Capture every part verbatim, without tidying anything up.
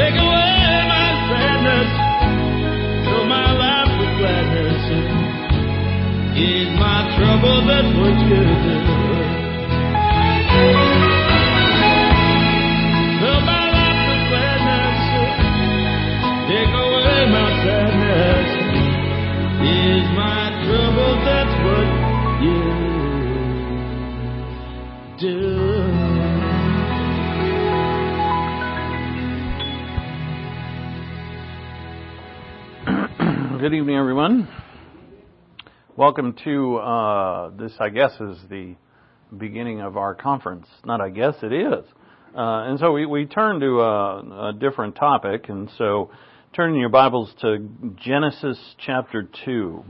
Take away my sadness, fill my life with gladness. Ease my trouble, that's what you do. Fill my life with gladness, take away my sadness. Ease my trouble, that's what you do. Good evening, everyone. Welcome to uh, this, I guess, is the beginning of our conference. Not I guess, it is. Uh, and so we, we turn to a, a different topic, and so turn in your Bibles to Genesis chapter two.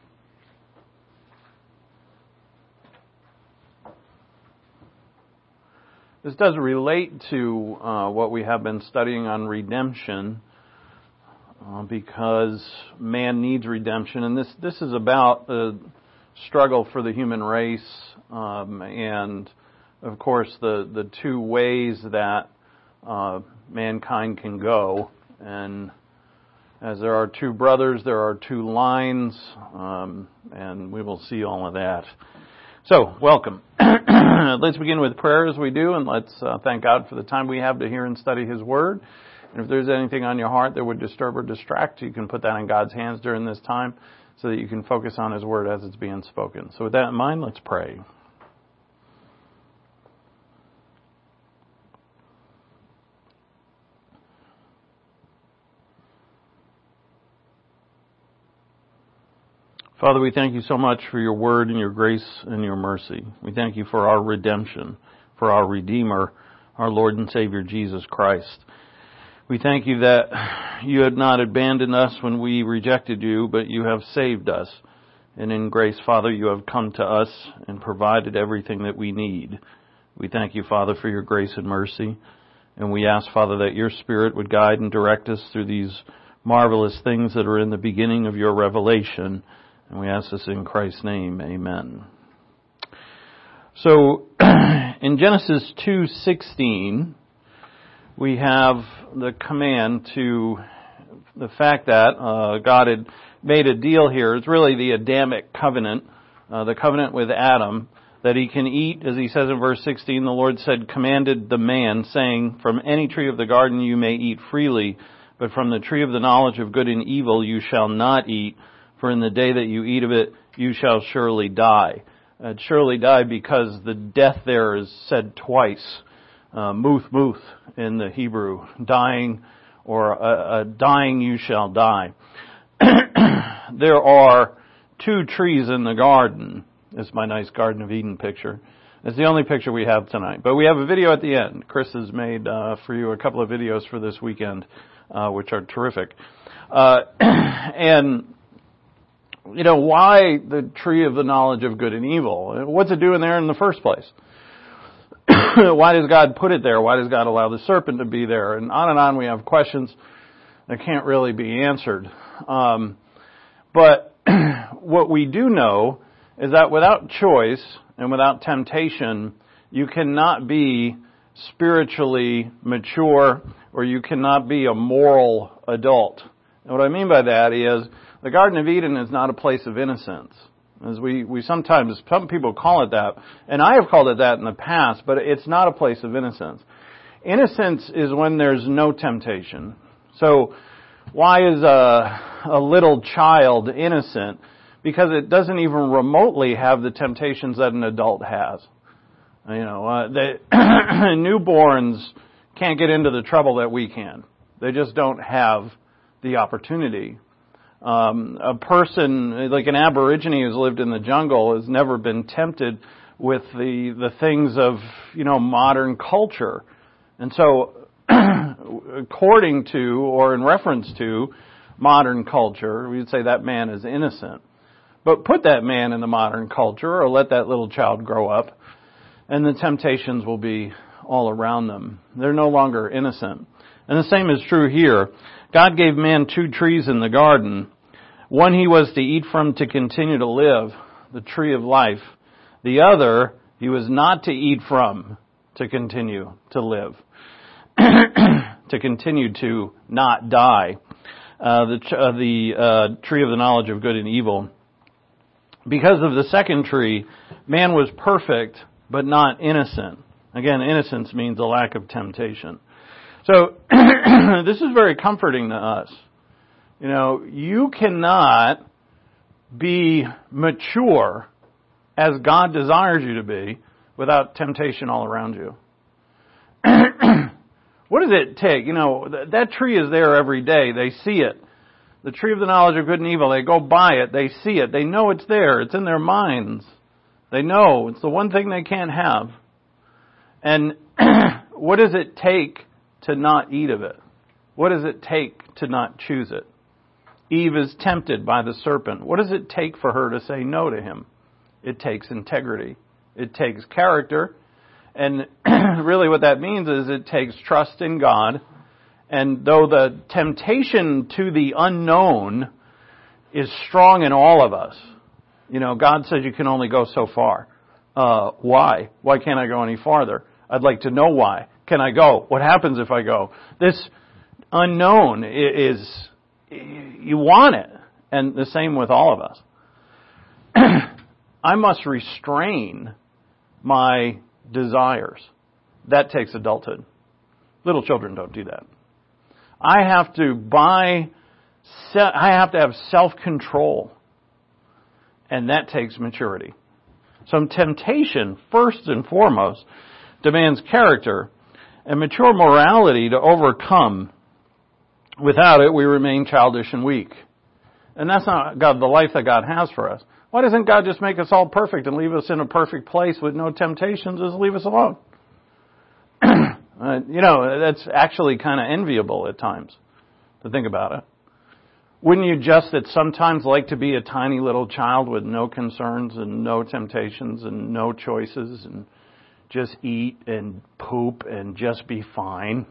This does relate to uh, what we have been studying on redemption, uh, because man needs redemption, and this this is about the struggle for the human race, um, and of course the the two ways that uh, mankind can go. And as there are two brothers, there are two lines, um, and we will see all of that. So, welcome. Let's begin with prayer as we do, and let's uh, thank God for the time we have to hear and study His Word. And if there's anything on your heart that would disturb or distract, you can put that in God's hands during this time so that you can focus on His Word as it's being spoken. So with that in mind, let's pray. Father, we thank you so much for your word and your grace and your mercy. We thank you for our redemption, for our Redeemer, our Lord and Savior, Jesus Christ. We thank you that you had not abandoned us when we rejected you, but you have saved us. And in grace, Father, you have come to us and provided everything that we need. We thank you, Father, for your grace and mercy. And we ask, Father, that your Spirit would guide and direct us through these marvelous things that are in the beginning of your revelation. And we ask this in Christ's name. Amen. So, in Genesis two sixteen, we have the command to the fact that uh, God had made a deal here. It's really the Adamic covenant, uh, the covenant with Adam, that he can eat, as he says in verse sixteen, the Lord said, commanded the man, saying, from any tree of the garden you may eat freely, but from the tree of the knowledge of good and evil you shall not eat, for in the day that you eat of it, you shall surely die. Uh, surely die because the death there is said twice. Uh, muth, muth in the Hebrew. Dying, or uh, uh, dying you shall die. There are two trees in the garden. This is my nice Garden of Eden picture. It's the only picture we have tonight. But we have a video at the end. Chris has made uh, for you a couple of videos for this weekend, uh, which are terrific. Uh, and... You know, why the tree of the knowledge of good and evil? What's it doing there in the first place? Why does God put it there? Why does God allow the serpent to be there? And on and on we have questions that can't really be answered. Um, but what we do know is that without choice and without temptation, you cannot be spiritually mature, or you cannot be a moral adult. And what I mean by that is, the Garden of Eden is not a place of innocence. As we, we sometimes, some people call it that, and I have called it that in the past, but it's not a place of innocence. Innocence is when there's no temptation. So, why is a, a little child innocent? Because it doesn't even remotely have the temptations that an adult has. You know, uh, the newborns can't get into the trouble that we can. They just don't have the opportunity. Um, a person, like an Aborigine who's lived in the jungle, has never been tempted with the, the things of, you know, modern culture. And so, according to, or in reference to, modern culture, we'd say that man is innocent. But put that man in the modern culture, or let that little child grow up, and the temptations will be all around them. They're no longer innocent. And the same is true here. God gave man two trees in the garden. One he was to eat from to continue to live, the tree of life. The other he was not to eat from to continue to live. to continue to not die. Uh, the uh, the uh, tree of the knowledge of good and evil. Because of the second tree, man was perfect, but not innocent. Again, innocence means a lack of temptation. So, this is very comforting to us. You know, you cannot be mature as God desires you to be without temptation all around you. What does it take? You know, th- that tree is there every day. They see it. The tree of the knowledge of good and evil, they go by it. They see it. They know it's there. It's in their minds. They know it's the one thing they can't have. And what does it take to not eat of it? What does it take to not choose it? Eve is tempted by the serpent. What does it take for her to say no to him? It takes integrity. It takes character. And really what that means is it takes trust in God. And though the temptation to the unknown is strong in all of us, you know, God says you can only go so far. Uh, why? Why can't I go any farther? I'd like to know why. Can I go? What happens if I go? This unknown is, you want it. And the same with all of us. I must restrain my desires. That takes adulthood. Little children don't do that. I have to buy, I have to have self-control. And that takes maturity. So temptation, first and foremost, demands character and mature morality to overcome. Without it, we remain childish and weak. And that's not God, the life that God has for us. Why doesn't God just make us all perfect and leave us in a perfect place with no temptations? Just leave us alone. uh, you know, that's actually kind of enviable at times to think about it. Wouldn't you just at sometimes like to be a tiny little child with no concerns and no temptations and no choices and just eat and poop and just be fine?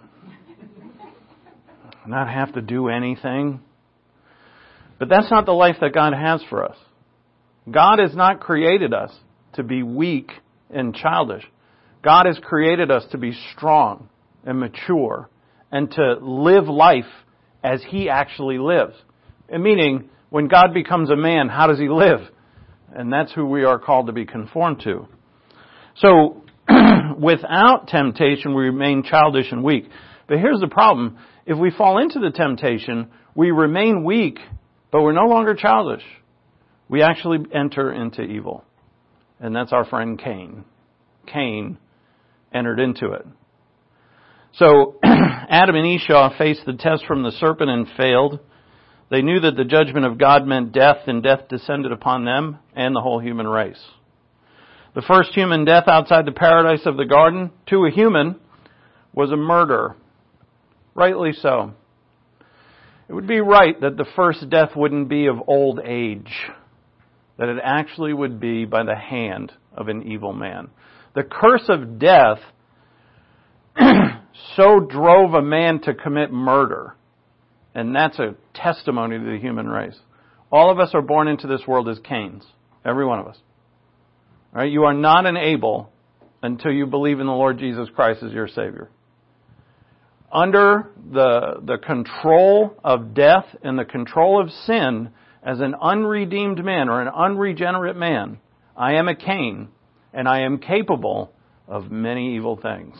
Not have to do anything? But that's not the life that God has for us. God has not created us to be weak and childish. God has created us to be strong and mature and to live life as He actually lives. And meaning, when God becomes a man, how does He live? And that's who we are called to be conformed to. So, without temptation, we remain childish and weak. But here's the problem. If we fall into the temptation, we remain weak, but we're no longer childish. We actually enter into evil. And that's our friend Cain. Cain entered into it. So, Adam and Esau faced the test from the serpent and failed. They knew that the judgment of God meant death, and death descended upon them and the whole human race. The first human death outside the paradise of the garden, to a human, was a murder. Rightly so. It would be right that the first death wouldn't be of old age, that it actually would be by the hand of an evil man. The curse of death so drove a man to commit murder. And that's a testimony to the human race. All of us are born into this world as Cains. Every one of us. All right? You are not an Abel until you believe in the Lord Jesus Christ as your Savior. Under the, the control of death and the control of sin, as an unredeemed man or an unregenerate man, I am a Cain, and I am capable of many evil things.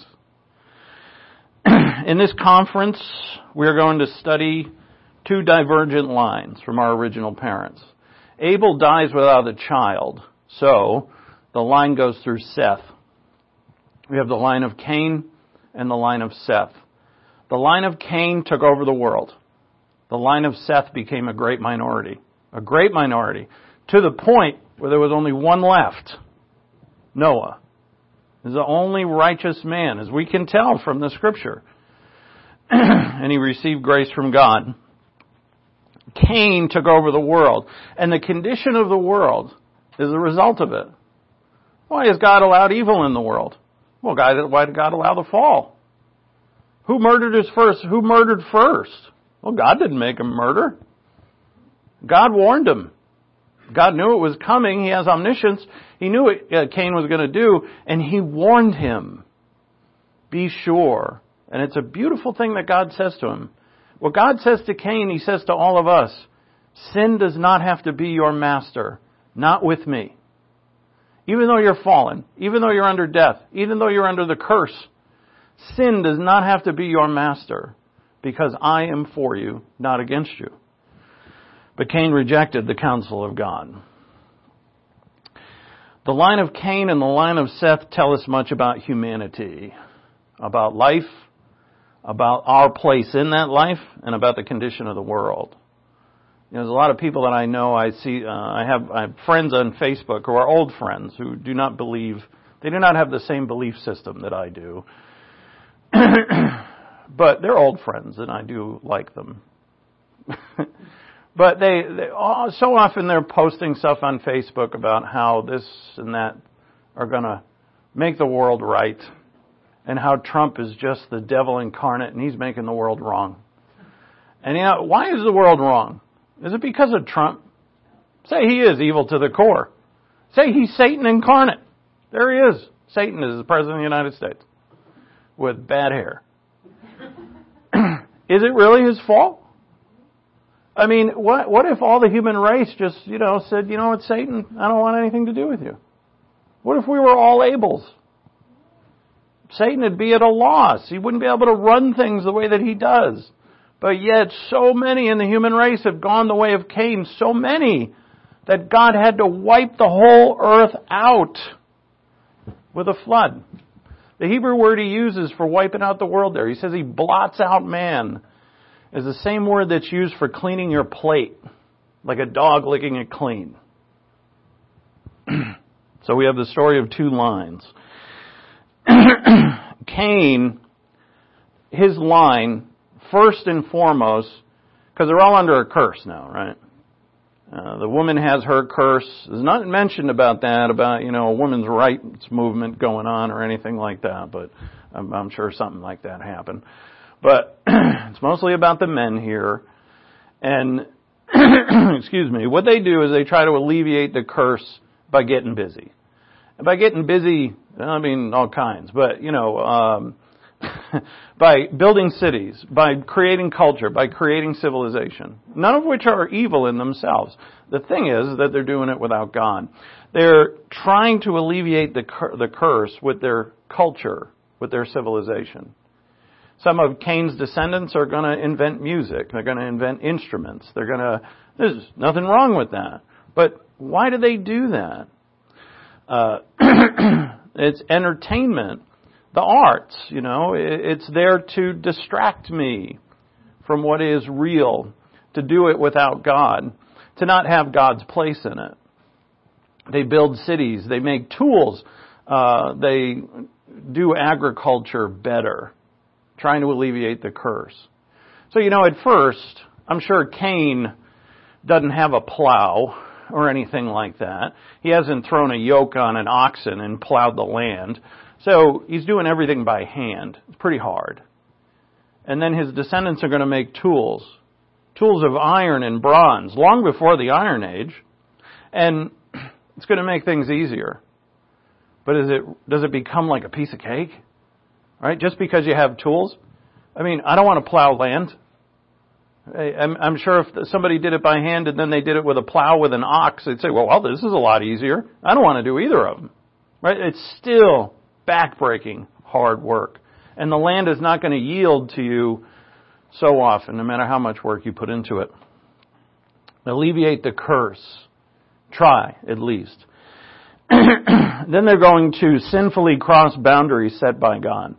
In this conference, we're going to study two divergent lines from our original parents. Abel dies without a child, so the line goes through Seth. We have the line of Cain and the line of Seth. The line of Cain took over the world. The line of Seth became a great minority. A great minority. To the point where there was only one left. Noah is the only righteous man, as we can tell from the Scripture. And he received grace from God. Cain took over the world. And the condition of the world is the result of it. Why has God allowed evil in the world? Well, God, why did God allow the fall? Who murdered his first? Who murdered first? Well, God didn't make him murder. God warned him. God knew it was coming. He has omniscience. He knew what Cain was going to do, and He warned him. Be sure And it's a beautiful thing that God says to him. What God says to Cain, he says to all of us, sin does not have to be your master, not with me. Even though you're fallen, even though you're under death, even though you're under the curse, sin does not have to be your master, because I am for you, not against you. But Cain rejected the counsel of God. The line of Cain and the line of Seth tell us much about humanity, about life, about our place in that life, and about the condition of the world. You know, there's a lot of people that I know, I see, uh, I have I have friends on Facebook who are old friends who do not believe, they do not have the same belief system that I do. But they're old friends, and I do like them. But they, they so often they're posting stuff on Facebook about how this and that are going to make the world right, and how Trump is just the devil incarnate and he's making the world wrong. And you know, why is the world wrong? Is it because of Trump? Say he is evil to the core. Say he's Satan incarnate. There he is. Satan is the President of the United States with bad hair. Is it really his fault? I mean, what what if all the human race just, you know, said, you know what, Satan, I don't want anything to do with you? What if we were all Abels? Satan would be at a loss. He wouldn't be able to run things the way that he does. But yet so many in the human race have gone the way of Cain, so many that God had to wipe the whole earth out with a flood. The Hebrew word he uses for wiping out the world there, he says he blots out man, is the same word that's used for cleaning your plate, like a dog licking it clean. So we have the story of two lines. Cain, his line, first and foremost, because they're all under a curse now, right? Uh, the woman has her curse. There's nothing mentioned about that, about, you know, a woman's rights movement going on or anything like that, but I'm, I'm sure something like that happened. But it's mostly about the men here. And, excuse me, what they do is they try to alleviate the curse by getting busy. And by getting busy, I mean all kinds, but, you know, um, by building cities, by creating culture, by creating civilization, none of which are evil in themselves. The thing is that they're doing it without God. They're trying to alleviate the cur- the curse with their culture, with their civilization. Some of Cain's descendants are going to invent music. They're going to invent instruments. They're going to, there's nothing wrong with that. But why do they do that? Uh, it's entertainment. The arts, you know, it's there to distract me from what is real, to do it without God, to not have God's place in it. They build cities, they make tools, uh, they do agriculture better, trying to alleviate the curse. So, you know, at first, I'm sure Cain doesn't have a plow or anything like that. He hasn't thrown a yoke on an oxen and plowed the land. So he's doing everything by hand. It's pretty hard. And then his descendants are going to make tools. Tools of iron and bronze, long before the Iron Age. And it's going to make things easier. But is it, does it become like a piece of cake? Right? Just because you have tools? I mean, I don't want to plow land. I'm, I'm sure if somebody did it by hand and then they did it with a plow with an ox, they'd say, well, well, this is a lot easier. I don't want to do either of them. Right? It's still backbreaking hard work. And the land is not going to yield to you so often, no matter how much work you put into it. Alleviate the curse. Try, at least. Then they're going to sinfully cross boundaries set by God.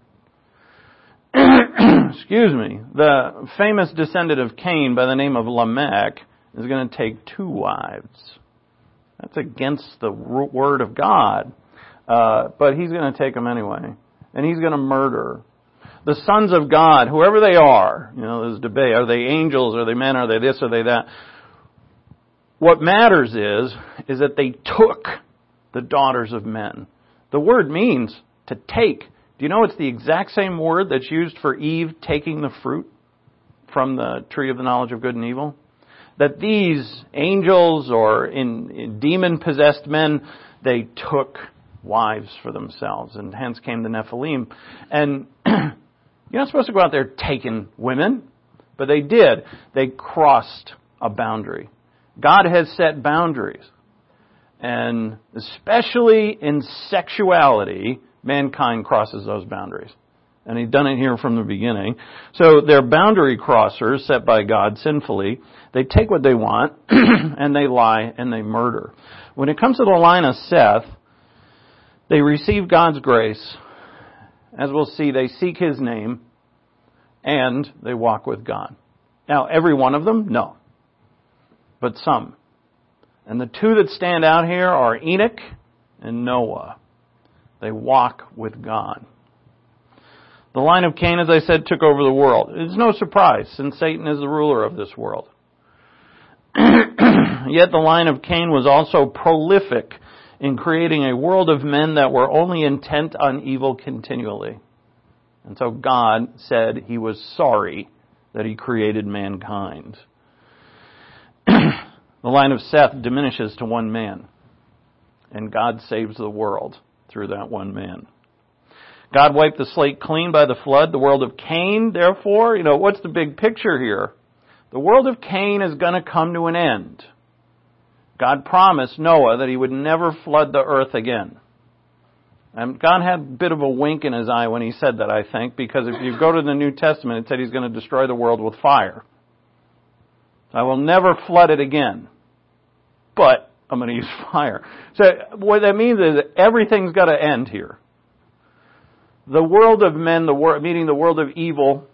Excuse me. The famous descendant of Cain by the name of Lamech is going to take two wives. That's against the word of God. Uh, but he's going to take them anyway. And he's going to murder. The sons of God, whoever they are, you know, there's debate. Are they angels? Are they men? Are they this? Are they that? What matters is, is that they took the daughters of men. The word means to take. Do you know it's the exact same word that's used for Eve taking the fruit from the tree of the knowledge of good and evil? That these angels or in, in demon-possessed men, they took wives for themselves, and hence came the Nephilim. And, you You're not supposed to go out there taking women, but they did. They crossed a boundary. God has set boundaries. And especially in sexuality, mankind crosses those boundaries. And He's done it here from the beginning. So they're boundary crossers set by God sinfully. They take what they want, and they lie, and they murder. When it comes to the line of Seth, they receive God's grace. As we'll see, they seek His name, and they walk with God. Now, every one of them? No. But some. And the two that stand out here are Enoch and Noah. They walk with God. The line of Cain, as I said, took over the world. It's no surprise, since Satan is the ruler of this world. Yet the line of Cain was also prolific in creating a world of men that were only intent on evil continually. And so God said He was sorry that He created mankind. The line of Seth diminishes to one man, and God saves the world through that one man. God wiped the slate clean by the flood. The world of Cain, therefore, you know, what's the big picture here? The world of Cain is going to come to an end. God promised Noah that He would never flood the earth again. And God had a bit of a wink in His eye when He said that, I think, because if you go to the New Testament, it said He's going to destroy the world with fire. I will never flood it again. But I'm going to use fire. So what that means is that everything's got to end here. The world of men, the wor- meaning the world of evil,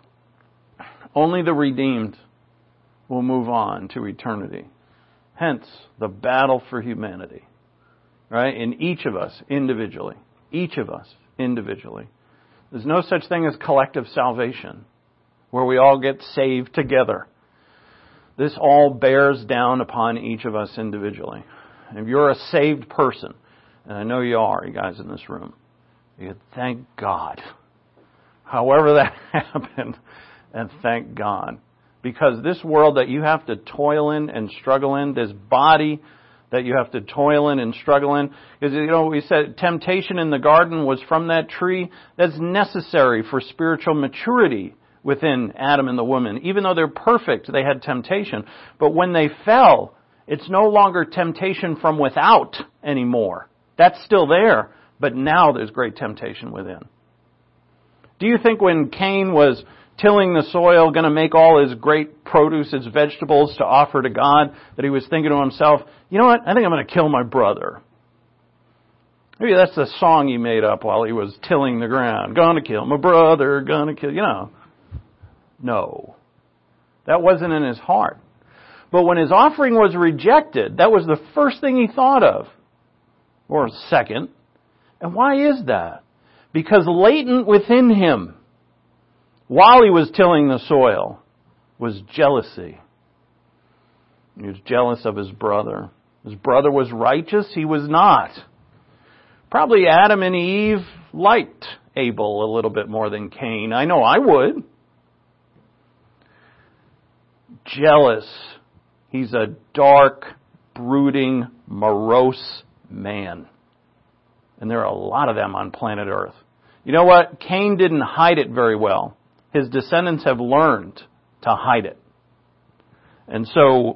only the redeemed will move on to eternity. Hence, the battle for humanity. Right? In each of us, individually. Each of us, individually. There's no such thing as collective salvation, where we all get saved together. This all bears down upon each of us individually. If you're a saved person, and I know you are, you guys in this room, you thank God. However that happened, and thank God. Because this world that you have to toil in and struggle in, this body that you have to toil in and struggle in, because, you know, we said temptation in the garden was from that tree. That's necessary for spiritual maturity within Adam and the woman. Even though they're perfect, they had temptation. But when they fell, it's no longer temptation from without anymore. That's still there, but now there's great temptation within. Do you think when Cain was tilling the soil, going to make all his great produce, his vegetables to offer to God, that he was thinking to himself, you know what, I think I'm going to kill my brother? Maybe that's the song he made up while he was tilling the ground. Gonna kill my brother, gonna kill, you know. No. That wasn't in his heart. But when his offering was rejected, that was the first thing he thought of. Or second. And why is that? Because latent within him, while he was tilling the soil, was jealousy. He was jealous of his brother. His brother was righteous, he was not. Probably Adam and Eve liked Abel a little bit more than Cain. I know I would. Jealous. He's a dark, brooding, morose man. And there are a lot of them on planet Earth. You know what? Cain didn't hide it very well. His descendants have learned to hide it. And so,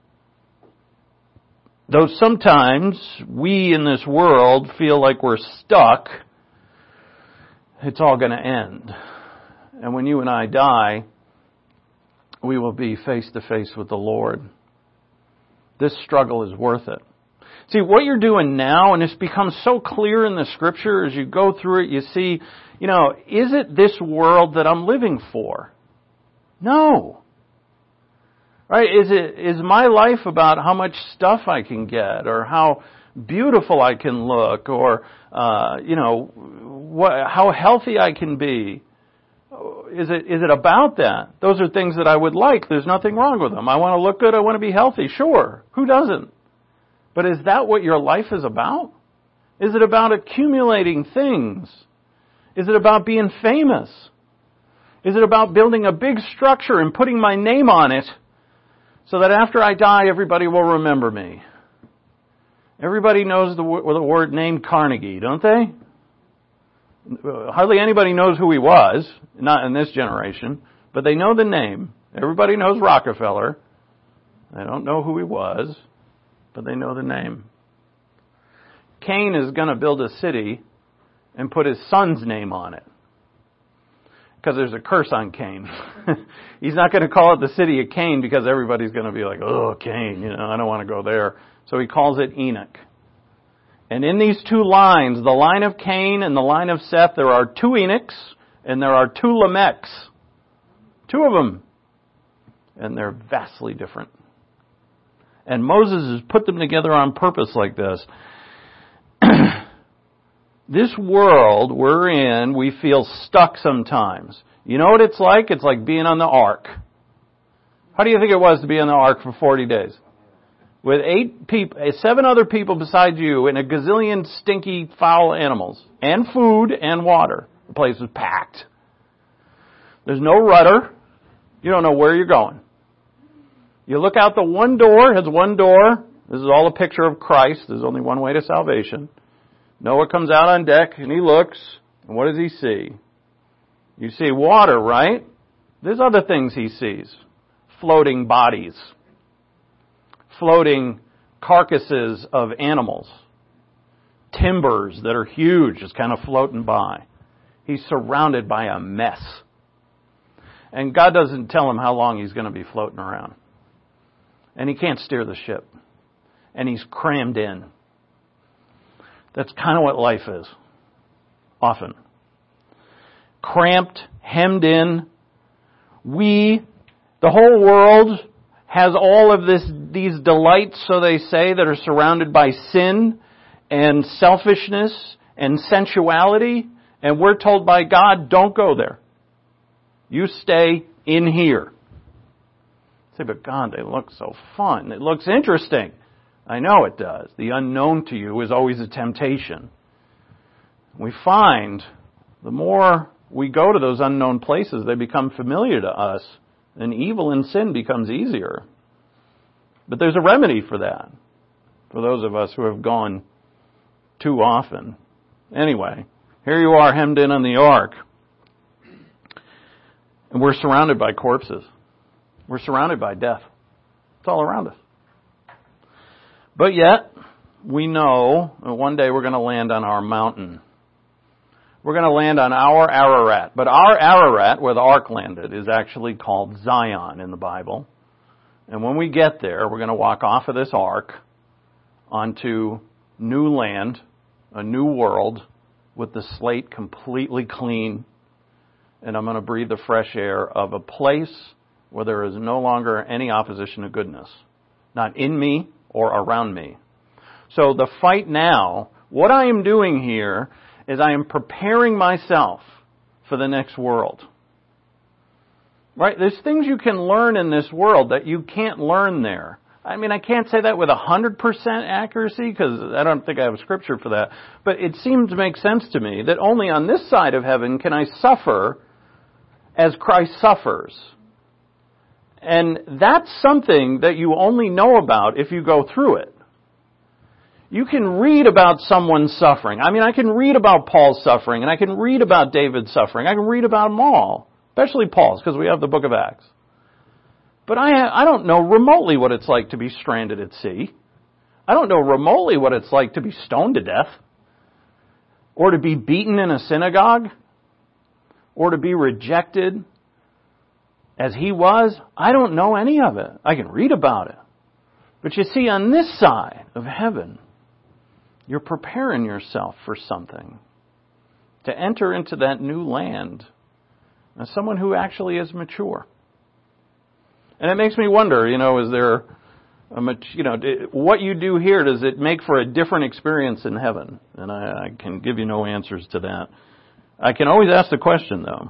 though sometimes we in this world feel like we're stuck, it's all going to end. And when you and I die, we will be face to face with the Lord. This struggle is worth it. See, what you're doing now, and this becomes so clear in the Scripture as you go through it, you see, you know, is it this world that I'm living for? No. Right? Is it, is my life about how much stuff I can get, or how beautiful I can look, or, uh, you know, what, how healthy I can be? Is it, is it about that? Those are things that I would like. There's nothing wrong with them. I want to look good. I want to be healthy. Sure. Who doesn't? But is that what your life is about? Is it about accumulating things? Is it about being famous? Is it about building a big structure and putting my name on it so that after I die, everybody will remember me? Everybody knows the, the word name Carnegie, don't they? Hardly anybody knows who he was, not in this generation, but they know the name. Everybody knows Rockefeller. They don't know who he was, but they know the name. Cain is going to build a city and put his son's name on it. Because there's a curse on Cain. He's not going to call it the city of Cain because everybody's going to be like, oh, Cain, you know, I don't want to go there. So he calls it Enoch. And in these two lines, the line of Cain and the line of Seth, there are two Enochs and there are two Lamechs. Two of them. And they're vastly different. And Moses has put them together on purpose like this. This world we're in, we feel stuck sometimes. You know what it's like? It's like being on the ark. How do you think it was to be on the ark for forty days? With eight people, seven other people beside you and a gazillion stinky, foul animals. And food and water. The place was packed. There's no rudder. You don't know where you're going. You look out the one door, it has one door. This is all a picture of Christ. There's only one way to salvation. Noah comes out on deck and he looks, and what does he see? You see water, right? There's other things he sees. Floating bodies. Floating carcasses of animals. Timbers that are huge, just kind of floating by. He's surrounded by a mess. And God doesn't tell him how long he's going to be floating around. And he can't steer the ship. And he's crammed in. That's kind of what life is. Often. Cramped, hemmed in. We, the whole world, has all of this, these delights, so they say, that are surrounded by sin and selfishness and sensuality. And we're told by God, don't go there. You stay in here. Say, but God, they look so fun. It looks interesting. I know it does. The unknown to you is always a temptation. We find the more we go to those unknown places, they become familiar to us, and evil and sin becomes easier. But there's a remedy for that, for those of us who have gone too often. Anyway, here you are hemmed in on the ark, and we're surrounded by corpses. We're surrounded by death. It's all around us. But yet, we know that one day we're going to land on our mountain. We're going to land on our Ararat. But our Ararat, where the ark landed, is actually called Zion in the Bible. And when we get there, we're going to walk off of this ark onto new land, a new world, with the slate completely clean. And I'm going to breathe the fresh air of a place where there is no longer any opposition to goodness. Not in me or around me. So the fight now, what I am doing here is I am preparing myself for the next world. Right? There's things you can learn in this world that you can't learn there. I mean, I can't say that with one hundred percent accuracy because I don't think I have a scripture for that. But it seems to make sense to me that only on this side of heaven can I suffer as Christ suffers. And that's something that you only know about if you go through it. You can read about someone suffering. I mean, I can read about Paul's suffering, and I can read about David's suffering. I can read about them all, especially Paul's, because we have the book of Acts. But I, I don't know remotely what it's like to be stranded at sea. I don't know remotely what it's like to be stoned to death, or to be beaten in a synagogue, or to be rejected as he was. I don't know any of it. I can read about it. But you see, on this side of heaven, you're preparing yourself for something. To enter into that new land as someone who actually is mature. And it makes me wonder, you know, is there, a, you know, what you do here, does it make for a different experience in heaven? And I, I can give you no answers to that. I can always ask the question, though.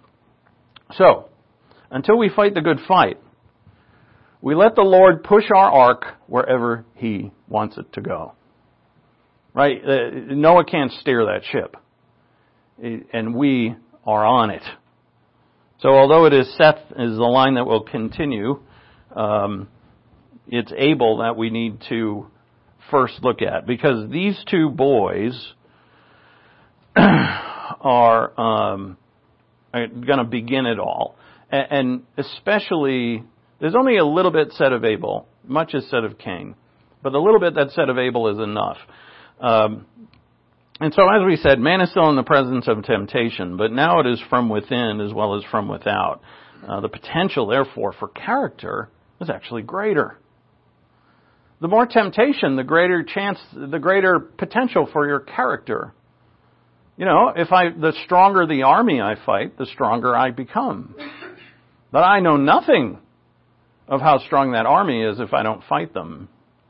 So, until we fight the good fight, we let the Lord push our ark wherever He wants it to go. Right? Noah can't steer that ship. And we are on it. So although it is Seth is the line that will continue, um, it's Abel that we need to first look at. Because these two boys are um, going to begin it all. And, and especially, there's only a little bit said of Abel, much is said of Cain. But the little bit that's said of Abel is enough. Um, and so, as we said, man is still in the presence of temptation, but now it is from within as well as from without. Uh, the potential, therefore, for character is actually greater. The more temptation, the greater chance, the greater potential for your character. You know, if I, the stronger the army I fight, the stronger I become. But I know nothing of how strong that army is if I don't fight them.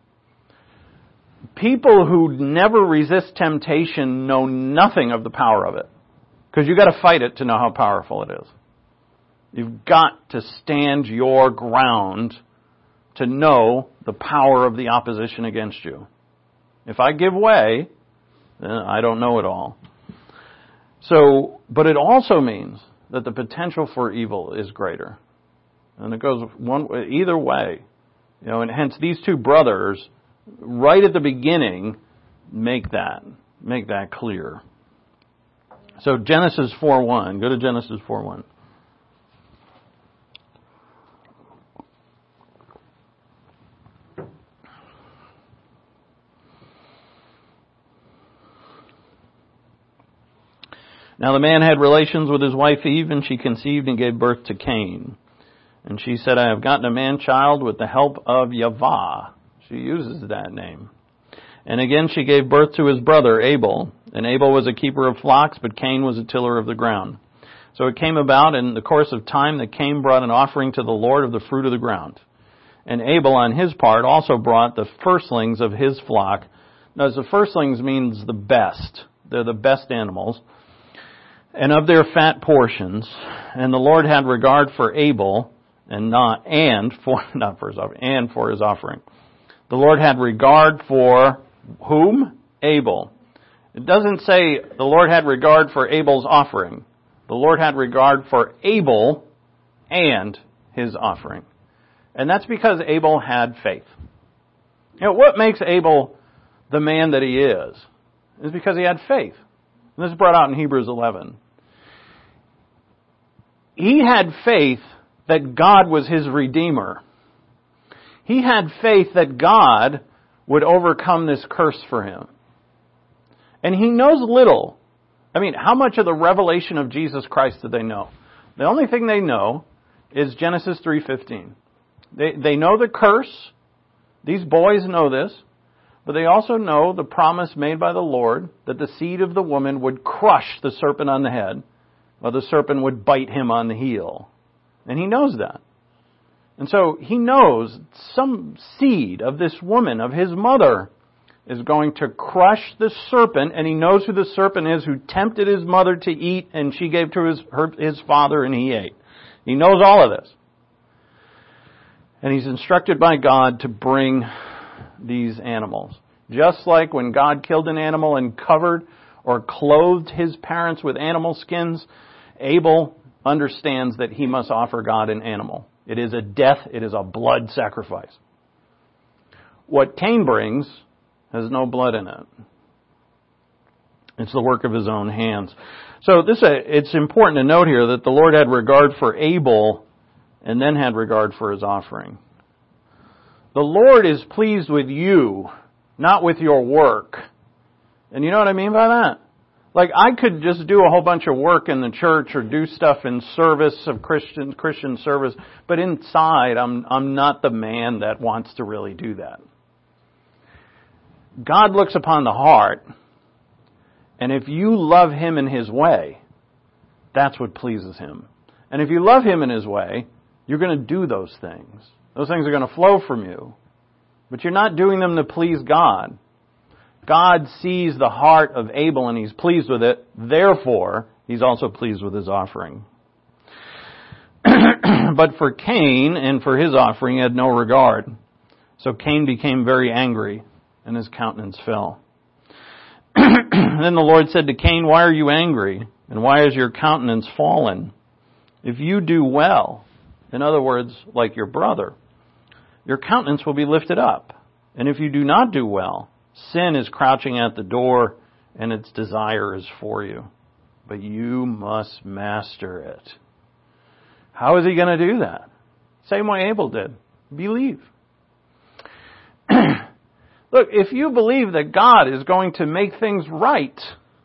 People who never resist temptation know nothing of the power of it. Because you've got to fight it to know how powerful it is. You've got to stand your ground to know the power of the opposition against you. If I give way, then I don't know it all. So, but it also means that the potential for evil is greater. And it goes one either way. You know, and hence these two brothers, right at the beginning, make that, make that clear. So Genesis four one, go to Genesis four one. Now the man had relations with his wife Eve, and she conceived and gave birth to Cain. And she said, I have gotten a man-child with the help of Yahweh. She uses that name. And again she gave birth to his brother Abel. And Abel was a keeper of flocks, but Cain was a tiller of the ground. So it came about in the course of time that Cain brought an offering to the Lord of the fruit of the ground. And Abel on his part also brought the firstlings of his flock. Now the firstlings means the best. They're the best animals. And of their fat portions, and the Lord had regard for Abel, and not and for not for his offering, and for his offering. The Lord had regard for whom? Abel. It doesn't say the Lord had regard for Abel's offering. The Lord had regard for Abel and his offering, and that's because Abel had faith. You know what makes Abel the man that he is is because he had faith. And this is brought out in Hebrews eleven. He had faith that God was his Redeemer. He had faith that God would overcome this curse for him. And he knows little. I mean, how much of the revelation of Jesus Christ do they know? The only thing they know is Genesis three fifteen. They, they know the curse. These boys know this. But they also know the promise made by the Lord that the seed of the woman would crush the serpent on the head, while the serpent would bite him on the heel. And he knows that. And so he knows some seed of this woman, of his mother, is going to crush the serpent, and he knows who the serpent is who tempted his mother to eat, and she gave to his, her, his father, and he ate. He knows all of this. And he's instructed by God to bring these animals. Just like when God killed an animal and covered or clothed his parents with animal skins, Abel understands that he must offer God an animal. It is a death, it is a blood sacrifice. What Cain brings has no blood in it. It's the work of his own hands. So this, uh, it's important to note here that the Lord had regard for Abel and then had regard for his offering. The Lord is pleased with you, not with your work. And you know what I mean by that? Like, I could just do a whole bunch of work in the church or do stuff in service of Christian Christian service, but inside I'm I'm not the man that wants to really do that. God looks upon the heart, and if you love Him in His way, that's what pleases Him. And if you love Him in His way, you're going to do those things. Those things are going to flow from you. But you're not doing them to please God. God sees the heart of Abel and He's pleased with it. Therefore, He's also pleased with his offering. But for Cain and for his offering, He had no regard. So Cain became very angry and his countenance fell. Then the Lord said to Cain, "Why are you angry? And why is your countenance fallen? If you do well," in other words, like your brother, "your countenance will be lifted up. And if you do not do well, sin is crouching at the door, and its desire is for you." but you must master it. How is he going to do that? Same way Abel did. Believe. Look, if you believe that God is going to make things right,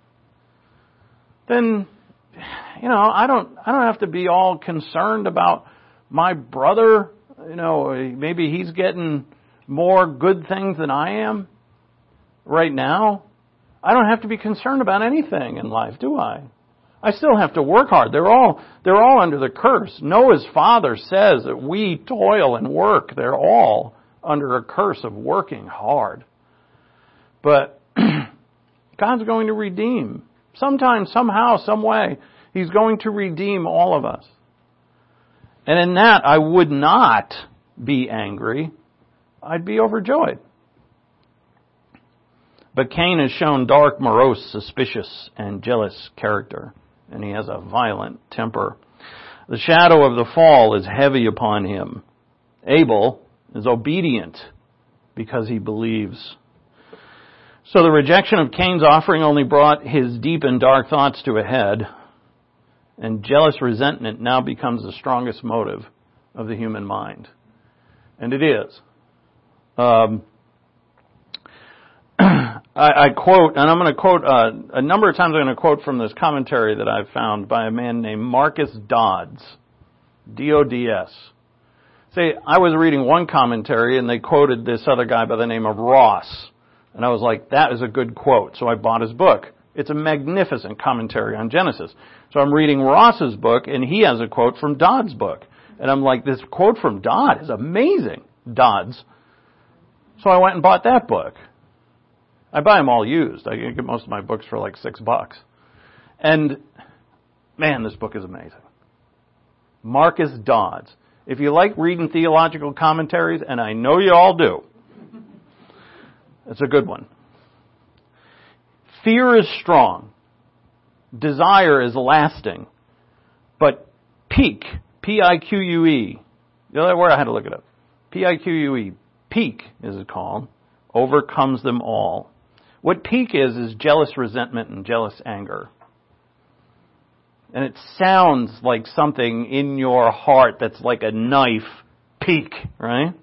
then, you know, I don't, I don't have to be all concerned about my brother. You know, maybe he's getting more good things than I am right now. I don't have to be concerned about anything in life, do I? I still have to work hard. They're all, they're all under the curse. Noah's father says that we toil and work. They're all under a curse of working hard. But God's going to redeem. Sometime, somehow, some way, He's going to redeem all of us. And in that, I would not be angry. I'd be overjoyed. But Cain has shown dark, morose, suspicious, and jealous character. And he has a violent temper. The shadow of the fall is heavy upon him. Abel is obedient because he believes. So the rejection of Cain's offering only brought his deep and dark thoughts to a head. And jealous resentment now becomes the strongest motive of the human mind. And it is. Um, I, I quote, and I'm going to quote, uh, a number of times I'm going to quote from this commentary that I've found by a man named Marcus Dodds. D O D S. See, I was reading one commentary and they quoted this other guy by the name of Ross. And I was like, that is a good quote. So I bought his book. It's a magnificent commentary on Genesis. So I'm reading Ross's book and he has a quote from Dodd's book. And I'm like, this quote from Dodd is amazing. Dodd's. So I went and bought that book. I buy them all used. I get most of my books for like six bucks. And man, this book is amazing. Marcus Dodds. If you like reading theological commentaries, and I know you all do, it's a good one. Fear is strong. Desire is lasting. But pique, P I Q U E, the other word I had to look it up. P I Q U E, pique is it called, overcomes them all. What pique is, is jealous resentment and jealous anger. And it sounds like something in your heart that's like a knife, pique, right?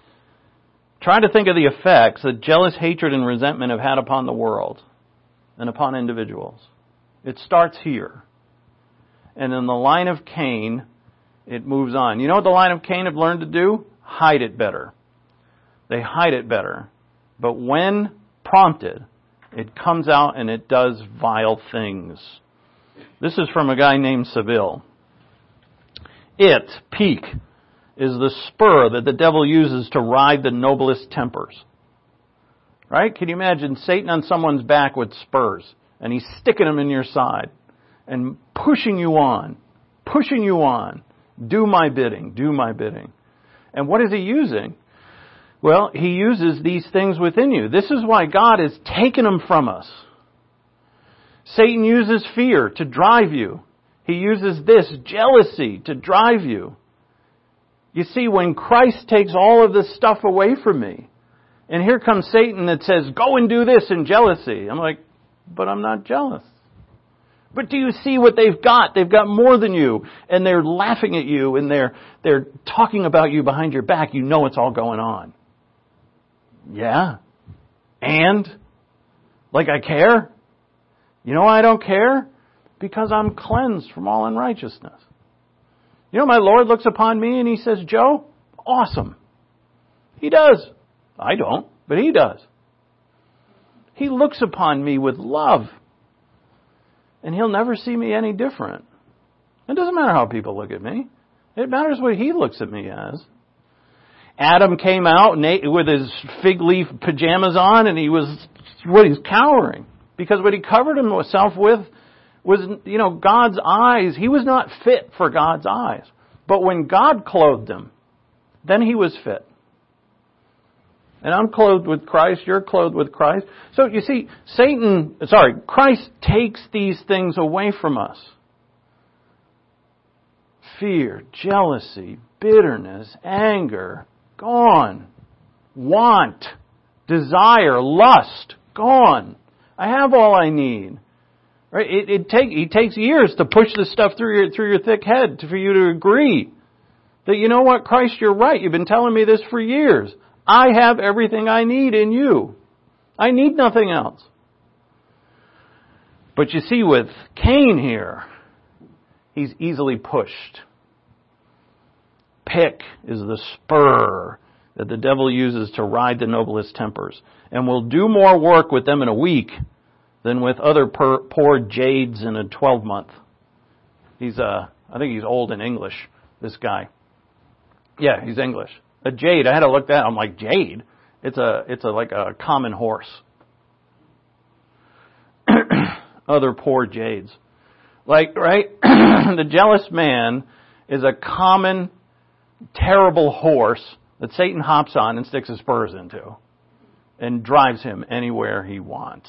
Try to think of the effects that jealous hatred and resentment have had upon the world and upon individuals. It starts here. And in the line of Cain, it moves on. You know what the line of Cain have learned to do? Hide it better. They hide it better. But when prompted, it comes out and it does vile things. This is from a guy named Seville. It, pique, is the spur that the devil uses to ride the noblest tempers. Right? Can you imagine Satan on someone's back with spurs and he's sticking them in your side and pushing you on, pushing you on. Do my bidding, do my bidding. And what is he using? Well, he uses these things within you. This is why God has taken them from us. Satan uses fear to drive you. He uses this, jealousy, to drive you. You see, when Christ takes all of this stuff away from me, and here comes Satan that says, go and do this in jealousy. I'm like, but I'm not jealous. But do you see what they've got? They've got more than you. And they're laughing at you and they're, they're talking about you behind your back. You know it's all going on. Yeah. And? Like I care? You know why I don't care? Because I'm cleansed from all unrighteousness. You know, my Lord looks upon me and He says, Joe, awesome. He does. I don't, but He does. He looks upon me with love. And He'll never see me any different. It doesn't matter how people look at me. It matters what He looks at me as. Adam came out with his fig leaf pajamas on and he was, what, he's cowering. Because what he covered himself with was, you know, God's eyes. He was not fit for God's eyes. But when God clothed him, then he was fit. And I'm clothed with Christ, you're clothed with Christ. So you see, Satan, sorry, Christ takes these things away from us. Fear, jealousy, bitterness, anger, gone. Want, desire, lust, gone. I have all I need. Right? It, it take it takes years to push this stuff through your through your thick head to, for you to agree that, you know what, Christ, you're right. You've been telling me this for years. I have everything I need in you. I need nothing else. But you see, with Cain here, he's easily pushed. Pick is the spur that the devil uses to ride the noblest tempers, and will do more work with them in a week than with other per, poor jades in a twelve month. He's, uh, I think he's old in English, this guy. Yeah, he's English. A jade, I had to look that up. I'm like, jade? It's a, it's a, like a common horse. Other poor jades. Like, right? The jealous man is a common, terrible horse that Satan hops on and sticks his spurs into and drives him anywhere he wants.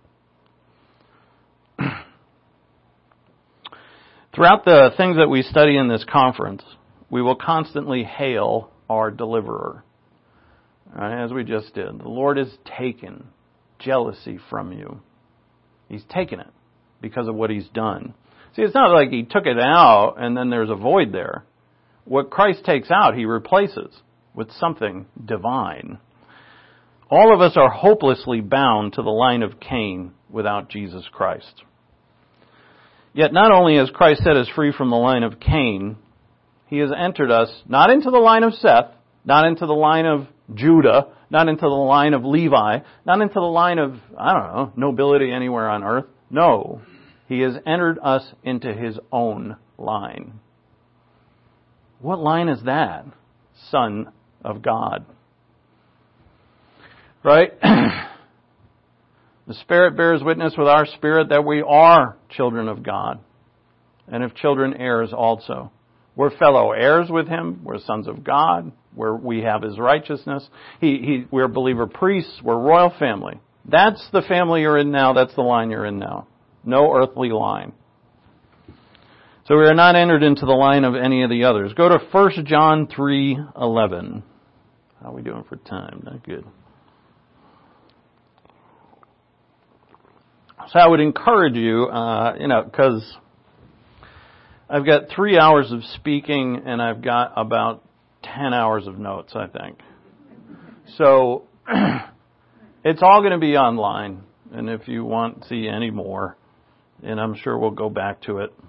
Throughout the things that we study in this conference, we will constantly hail our deliverer. Right, as we just did. The Lord has taken jealousy from you. He's taken it because of what He's done. See, it's not like He took it out and then there's a void there. What Christ takes out, He replaces with something divine. All of us are hopelessly bound to the line of Cain without Jesus Christ. Yet not only has Christ set us free from the line of Cain, He has entered us not into the line of Seth, not into the line of Judah, not into the line of Levi, not into the line of, I don't know, nobility anywhere on earth. No, He has entered us into His own line. What line is that? Son of God. Right? The Spirit bears witness with our spirit that we are children of God. And if children, heirs also. We're fellow heirs with Him. We're sons of God. We're, we have His righteousness. He, he, we're believer priests. We're royal family. That's the family you're in now. That's the line you're in now. No earthly line. So we are not entered into the line of any of the others. Go to First John three eleven. How are we doing for time? Not good. So I would encourage you, uh, you know, because I've got three hours of speaking and I've got about ten hours of notes, I think. So it's all going to be online. And if you want to see any more, and I'm sure we'll go back to it.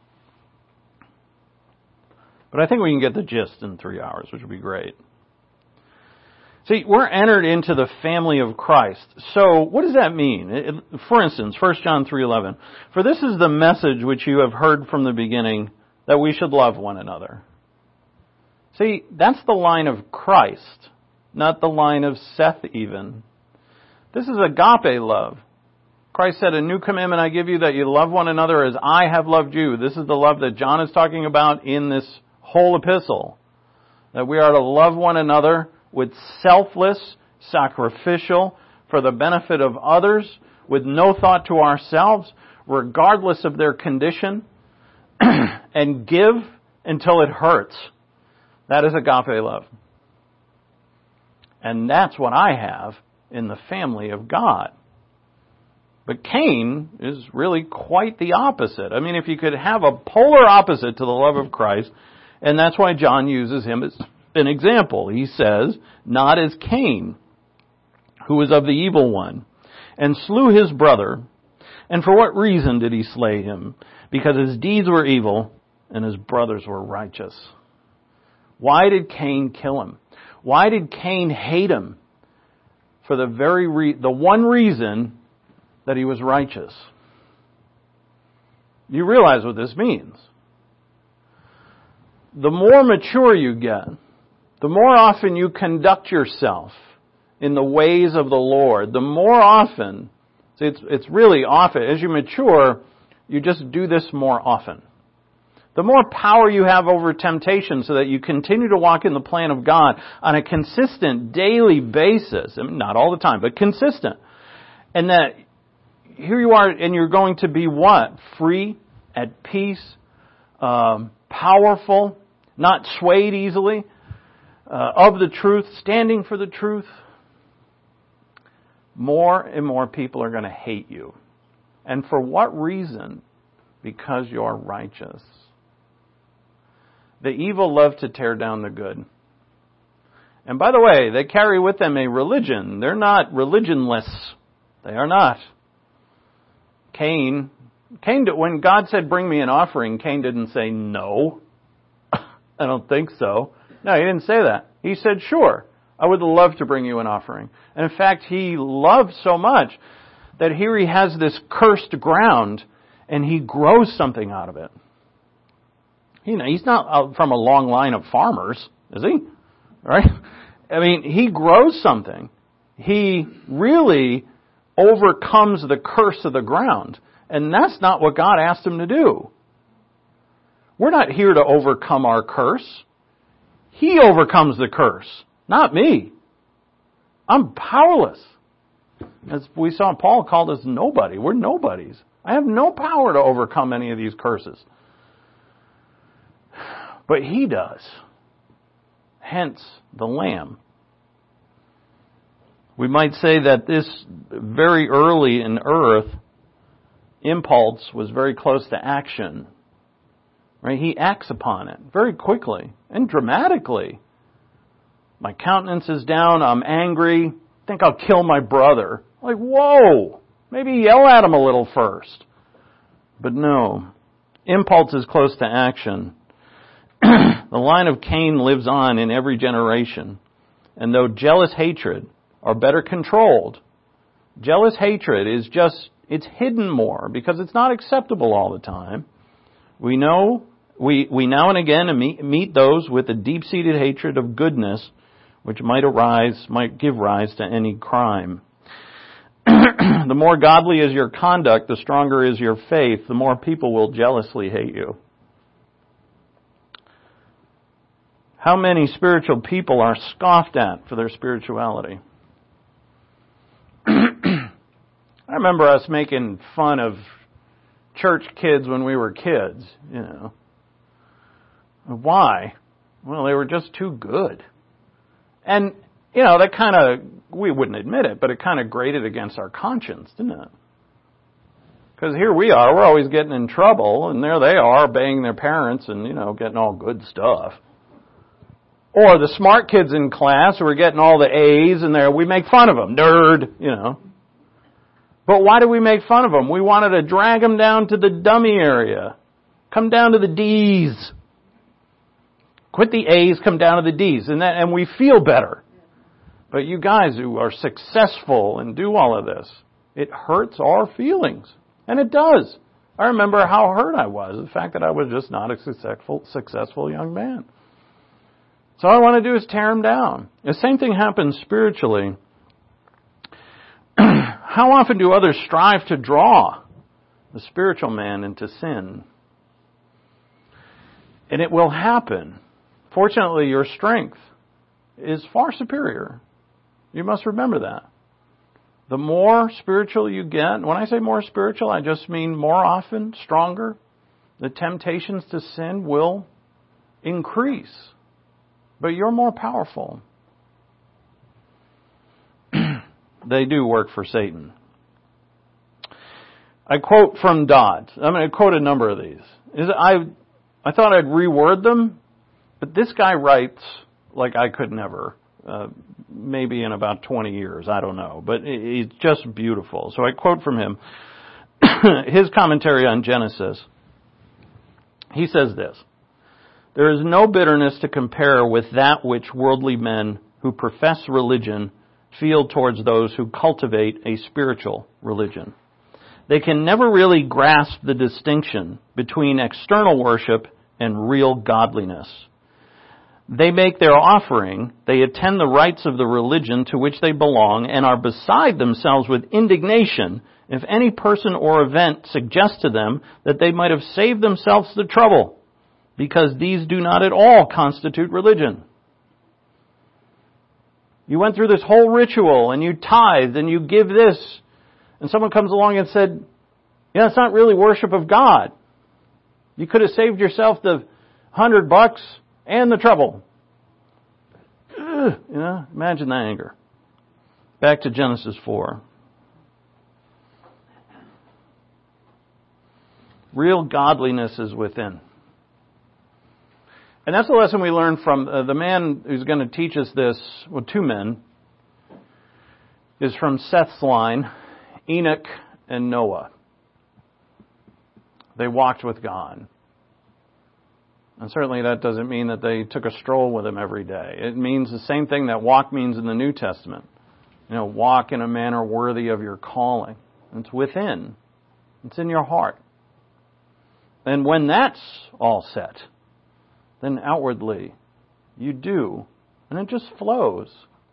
But I think we can get the gist in three hours, which would be great. See, we're entered into the family of Christ. So what does that mean? It, for instance, First John three eleven. For this is the message which you have heard from the beginning, that we should love one another. See, that's the line of Christ, not the line of Seth even. This is agape love. Christ said, a new commandment I give you, that you love one another as I have loved you. This is the love that John is talking about in this whole epistle. That we are to love one another with selfless, sacrificial, for the benefit of others, with no thought to ourselves, regardless of their condition, and give until it hurts. That is agape love. And that's what I have in the family of God. But Cain is really quite the opposite. I mean, if you could have a polar opposite to the love of Christ, and that's why John uses him as an example. He says, not as Cain, who was of the evil one, and slew his brother. And for what reason did he slay him? Because his deeds were evil, and his brothers were righteous. Why did Cain kill him? Why did Cain hate him? For the very re- the one reason that he was righteous. You realize what this means. The more mature you get, the more often you conduct yourself in the ways of the Lord, the more often, see, it's, it's really often, as you mature, you just do this more often. The more power you have over temptation so that you continue to walk in the plan of God on a consistent daily basis, I mean, not all the time, but consistent. And that here you are and you're going to be what? Free, at peace, um, powerful, not swayed easily, uh, of the truth, standing for the truth. More and more people are going to hate you. And for what reason? Because you're righteous. The evil love to tear down the good. And by the way, they carry with them a religion. They're not religionless. They are not. Cain, Cain, when God said, bring me an offering, Cain didn't say no. I don't think so. No, he didn't say that. He said, sure, I would love to bring you an offering. And in fact, he loved so much that here he has this cursed ground and he grows something out of it. You know, he's not from a long line of farmers, is he? Right? I mean, he grows something. He really overcomes the curse of the ground. And that's not what God asked him to do. We're not here to overcome our curse. He overcomes the curse, not me. I'm powerless. As we saw, Paul called us nobody. We're nobodies. I have no power to overcome any of these curses. But he does. Hence, the Lamb. We might say that this very early in earth, impulse was very close to action. Right? He acts upon it very quickly and dramatically. My countenance is down. I'm angry. I think I'll kill my brother. Like, whoa! Maybe yell at him a little first. But no. Impulse is close to action. The line of Cain lives on in every generation. And though jealous hatred are better controlled, jealous hatred is just, it's hidden more because it's not acceptable all the time. We know, we, we now and again meet, meet those with a deep-seated hatred of goodness, which might arise, might give rise to any crime. The more godly is your conduct, the stronger is your faith, the more people will jealously hate you. How many spiritual people are scoffed at for their spirituality? I remember us making fun of church kids when we were kids, you know. Why? Well, they were just too good. And, you know, that kind of, we wouldn't admit it, but it kind of grated against our conscience, didn't it? Because here we are, we're always getting in trouble, and there they are, obeying their parents and, you know, getting all good stuff. Or the smart kids in class who are getting all the A's, and there we make fun of them. Nerd, you know. But why do we make fun of them? We wanted to drag them down to the dummy area. Come down to the D's. Quit the A's, come down to the D's. And, that, and we feel better. But you guys who are successful and do all of this, it hurts our feelings. And it does. I remember how hurt I was. The fact that I was just not a successful, successful young man. So all I want to do is tear them down. The same thing happens spiritually. How often do others strive to draw the spiritual man into sin? And it will happen. Fortunately, your strength is far superior. You must remember that. The more spiritual you get, when I say more spiritual, I just mean more often, stronger, the temptations to sin will increase. But you're more powerful. They do work for Satan. I quote from Dodd. I'm going to quote a number of these. I I thought I'd reword them, but this guy writes like I could never. Uh, maybe in about twenty years, I don't know. But it's just beautiful. So I quote from him. His commentary on Genesis. He says this. There is no bitterness to compare with that which worldly men who profess religion feel towards those who cultivate a spiritual religion. They can never really grasp the distinction between external worship and real godliness. They make their offering, they attend the rites of the religion to which they belong, and are beside themselves with indignation if any person or event suggests to them that they might have saved themselves the trouble, because these do not at all constitute religion. You went through this whole ritual, and you tithed, and you give this, and someone comes along and said, yeah, it's not really worship of God. You could have saved yourself the hundred bucks and the trouble. Ugh, you know, imagine the anger. Back to Genesis four. Real godliness is within. And that's the lesson we learned from uh, the man who's going to teach us this, well, two men, is from Seth's line, Enoch and Noah. They walked with God. And certainly that doesn't mean that they took a stroll with him every day. It means the same thing that walk means in the New Testament. You know, walk in a manner worthy of your calling. It's within. It's in your heart. And when that's all set, then outwardly you do. And it just flows.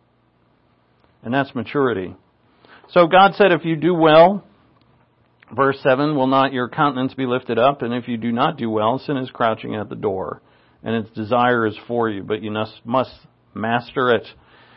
And that's maturity. So God said, if you do well, verse seven, will not your countenance be lifted up? And if you do not do well, sin is crouching at the door, and its desire is for you, but you must, must master it.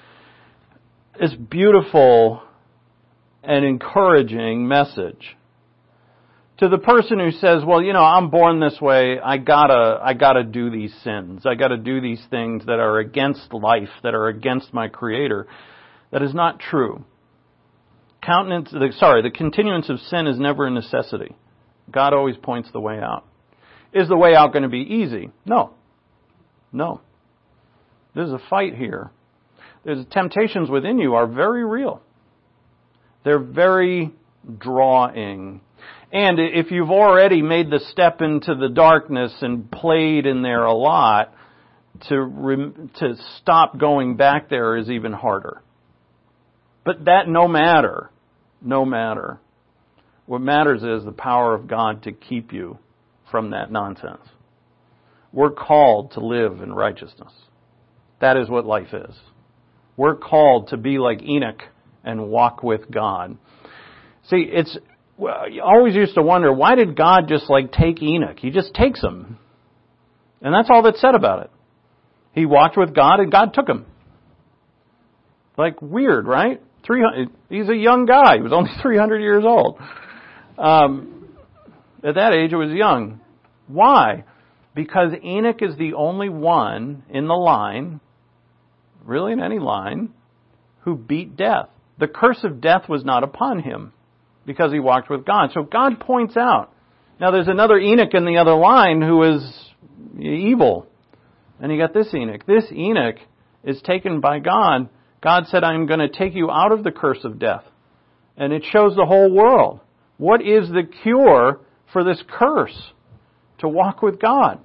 It's beautiful and encouraging message. To the person who says, well, you know, I'm born this way, I gotta, I gotta do these sins. I gotta do these things that are against life, that are against my Creator. That is not true. Countenance, the, sorry, the continuance of sin is never a necessity. God always points the way out. Is the way out going to be easy? No. No. There's a fight here. There's temptations within you are very real. They're very drawing. And if you've already made the step into the darkness and played in there a lot, to rem- to stop going back there is even harder. But that no matter, no matter. What matters is the power of God to keep you from that nonsense. We're called to live in righteousness. That is what life is. We're called to be like Enoch and walk with God. See, it's, well, you always used to wonder, why did God just like take Enoch? He just takes him. And that's all that's said about it. He walked with God and God took him. Like, weird, right? three hundred, he's a young guy. He was only three hundred years old. Um, at that age, it was young. Why? Because Enoch is the only one in the line, really in any line, who beat death. The curse of death was not upon him because he walked with God. So God points out. Now there's another Enoch in the other line who is evil. And you got this Enoch. This Enoch is taken by God. God said, I'm going to take you out of the curse of death. And it shows the whole world. What is the cure for this curse? To walk with God.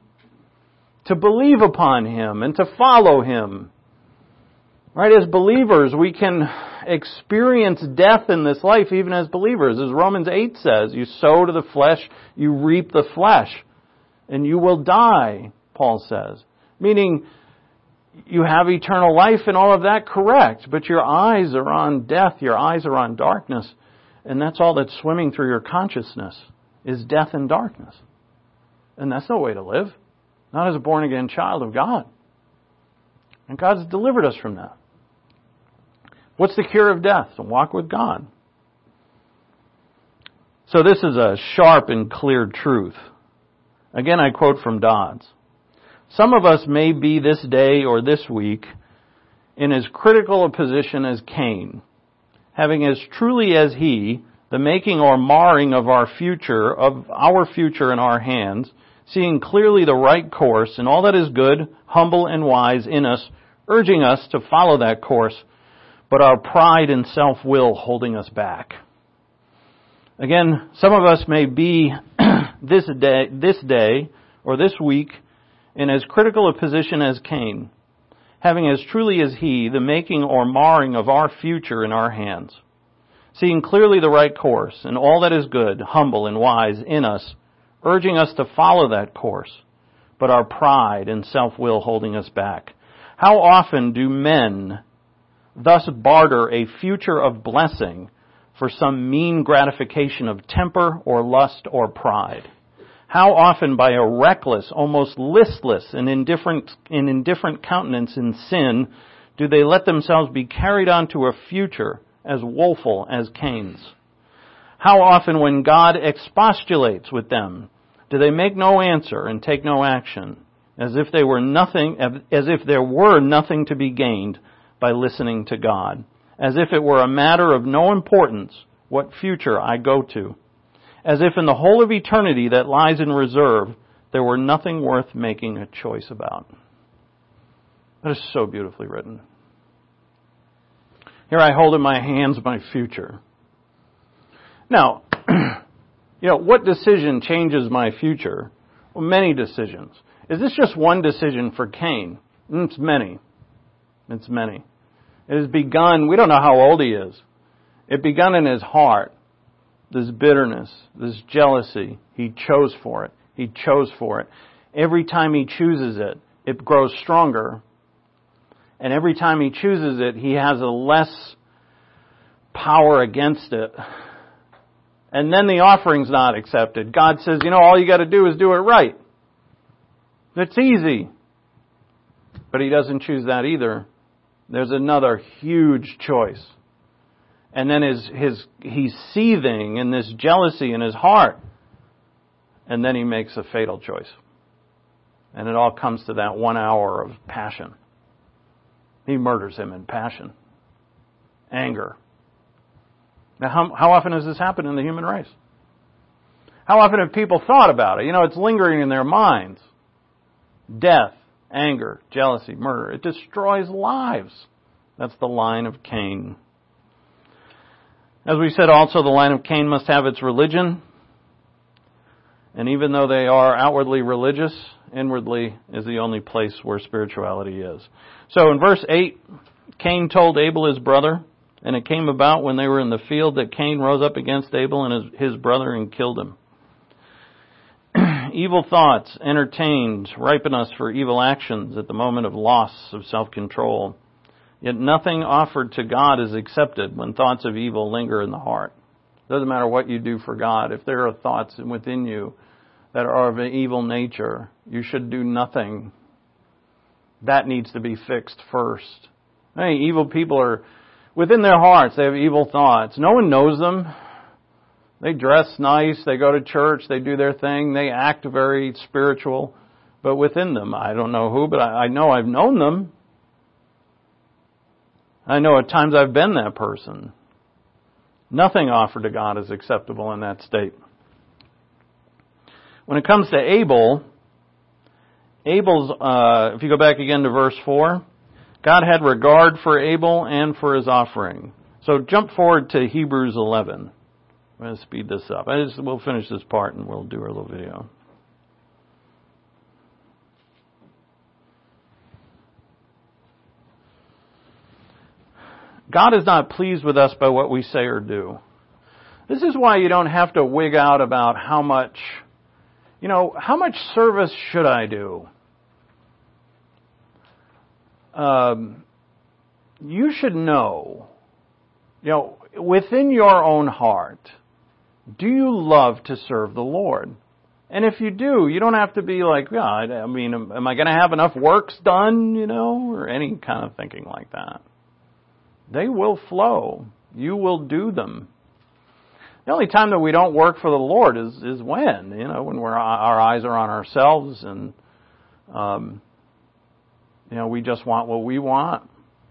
To believe upon Him and to follow Him. Right? As believers, we can experience death in this life even as believers. As Romans eight says, you sow to the flesh, you reap the flesh. And you will die, Paul says. Meaning, you have eternal life and all of that, correct. But your eyes are on death. Your eyes are on darkness. And that's all that's swimming through your consciousness is death and darkness. And that's no way to live. Not as a born-again child of God. And God's delivered us from that. What's the cure of death? To walk with God. So this is a sharp and clear truth. Again, I quote from Dodds. Some of us may be this day or this week in as critical a position as Cain, having as truly as he the making or marring of our future, of our future in our hands, seeing clearly the right course and all that is good, humble, and wise in us, urging us to follow that course, but our pride and self-will holding us back. Again, some of us may be this day, this day or this week in as critical a position as Cain, having as truly as he the making or marring of our future in our hands, seeing clearly the right course and all that is good, humble, and wise in us, urging us to follow that course, but our pride and self-will holding us back. How often do men thus barter a future of blessing for some mean gratification of temper or lust or pride? How often by a reckless, almost listless and indifferent, and indifferent countenance in sin do they let themselves be carried on to a future as woeful as Cain's? How often when God expostulates with them do they make no answer and take no action, as if they were nothing, as if there were nothing to be gained by listening to God, as if it were a matter of no importance what future I go to, as if in the whole of eternity that lies in reserve, there were nothing worth making a choice about. That is so beautifully written. Here I hold in my hands my future. Now, you know, what decision changes my future? Well, many decisions. Is this just one decision for Cain? It's many. It's many. It has begun, we don't know how old he is. It begun in his heart. This bitterness, this jealousy. He chose for it. He chose for it. Every time he chooses it, it grows stronger. And every time he chooses it, he has a less power against it. And then the offering's not accepted. God says, you know, all you got to do is do it right. It's easy. But he doesn't choose that either. There's another huge choice. And then his, his, he's seething in this jealousy in his heart. And then he makes a fatal choice. And it all comes to that one hour of passion. He murders him in passion. Anger. Now, how, how often has this happened in the human race? How often have people thought about it? You know, it's lingering in their minds. Death, anger, jealousy, murder. It destroys lives. That's the line of Cain. As we said also, the line of Cain must have its religion. And even though they are outwardly religious, inwardly is the only place where spirituality is. So in verse eight, Cain told Abel his brother, and it came about when they were in the field that Cain rose up against Abel and his, his brother and killed him. Evil thoughts entertained ripen us for evil actions at the moment of loss of self-control. Yet nothing offered to God is accepted when thoughts of evil linger in the heart. It doesn't matter what you do for God. If there are thoughts within you that are of an evil nature, you should do nothing. That needs to be fixed first. I mean, evil people are, within their hearts, they have evil thoughts. No one knows them. They dress nice, they go to church, they do their thing, they act very spiritual. But within them, I don't know who, but I, I know I've known them. I know at times I've been that person. Nothing offered to God is acceptable in that state. When it comes to Abel, Abel's, uh, if you go back again to verse four, God had regard for Abel and for his offering. So jump forward to Hebrews eleven. I'm going to speed this up. I just, we'll finish this part and we'll do our little video. God is not pleased with us by what we say or do. This is why you don't have to wig out about how much, you know, how much service should I do? Um, you should know, you know, within your own heart, do you love to serve the Lord? And if you do, you don't have to be like, yeah, I mean, am I going to have enough works done, you know, or any kind of thinking like that. They will flow. You will do them. The only time that we don't work for the Lord is, is when, you know, when we're, our eyes are on ourselves and, um, you know, we just want what we want.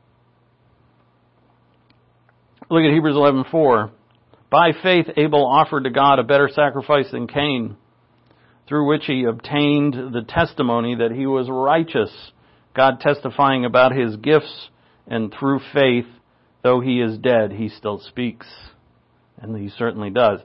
Look at Hebrews eleven four. By faith, Abel offered to God a better sacrifice than Cain, through which he obtained the testimony that he was righteous, God testifying about his gifts, and through faith, though he is dead, he still speaks. And he certainly does.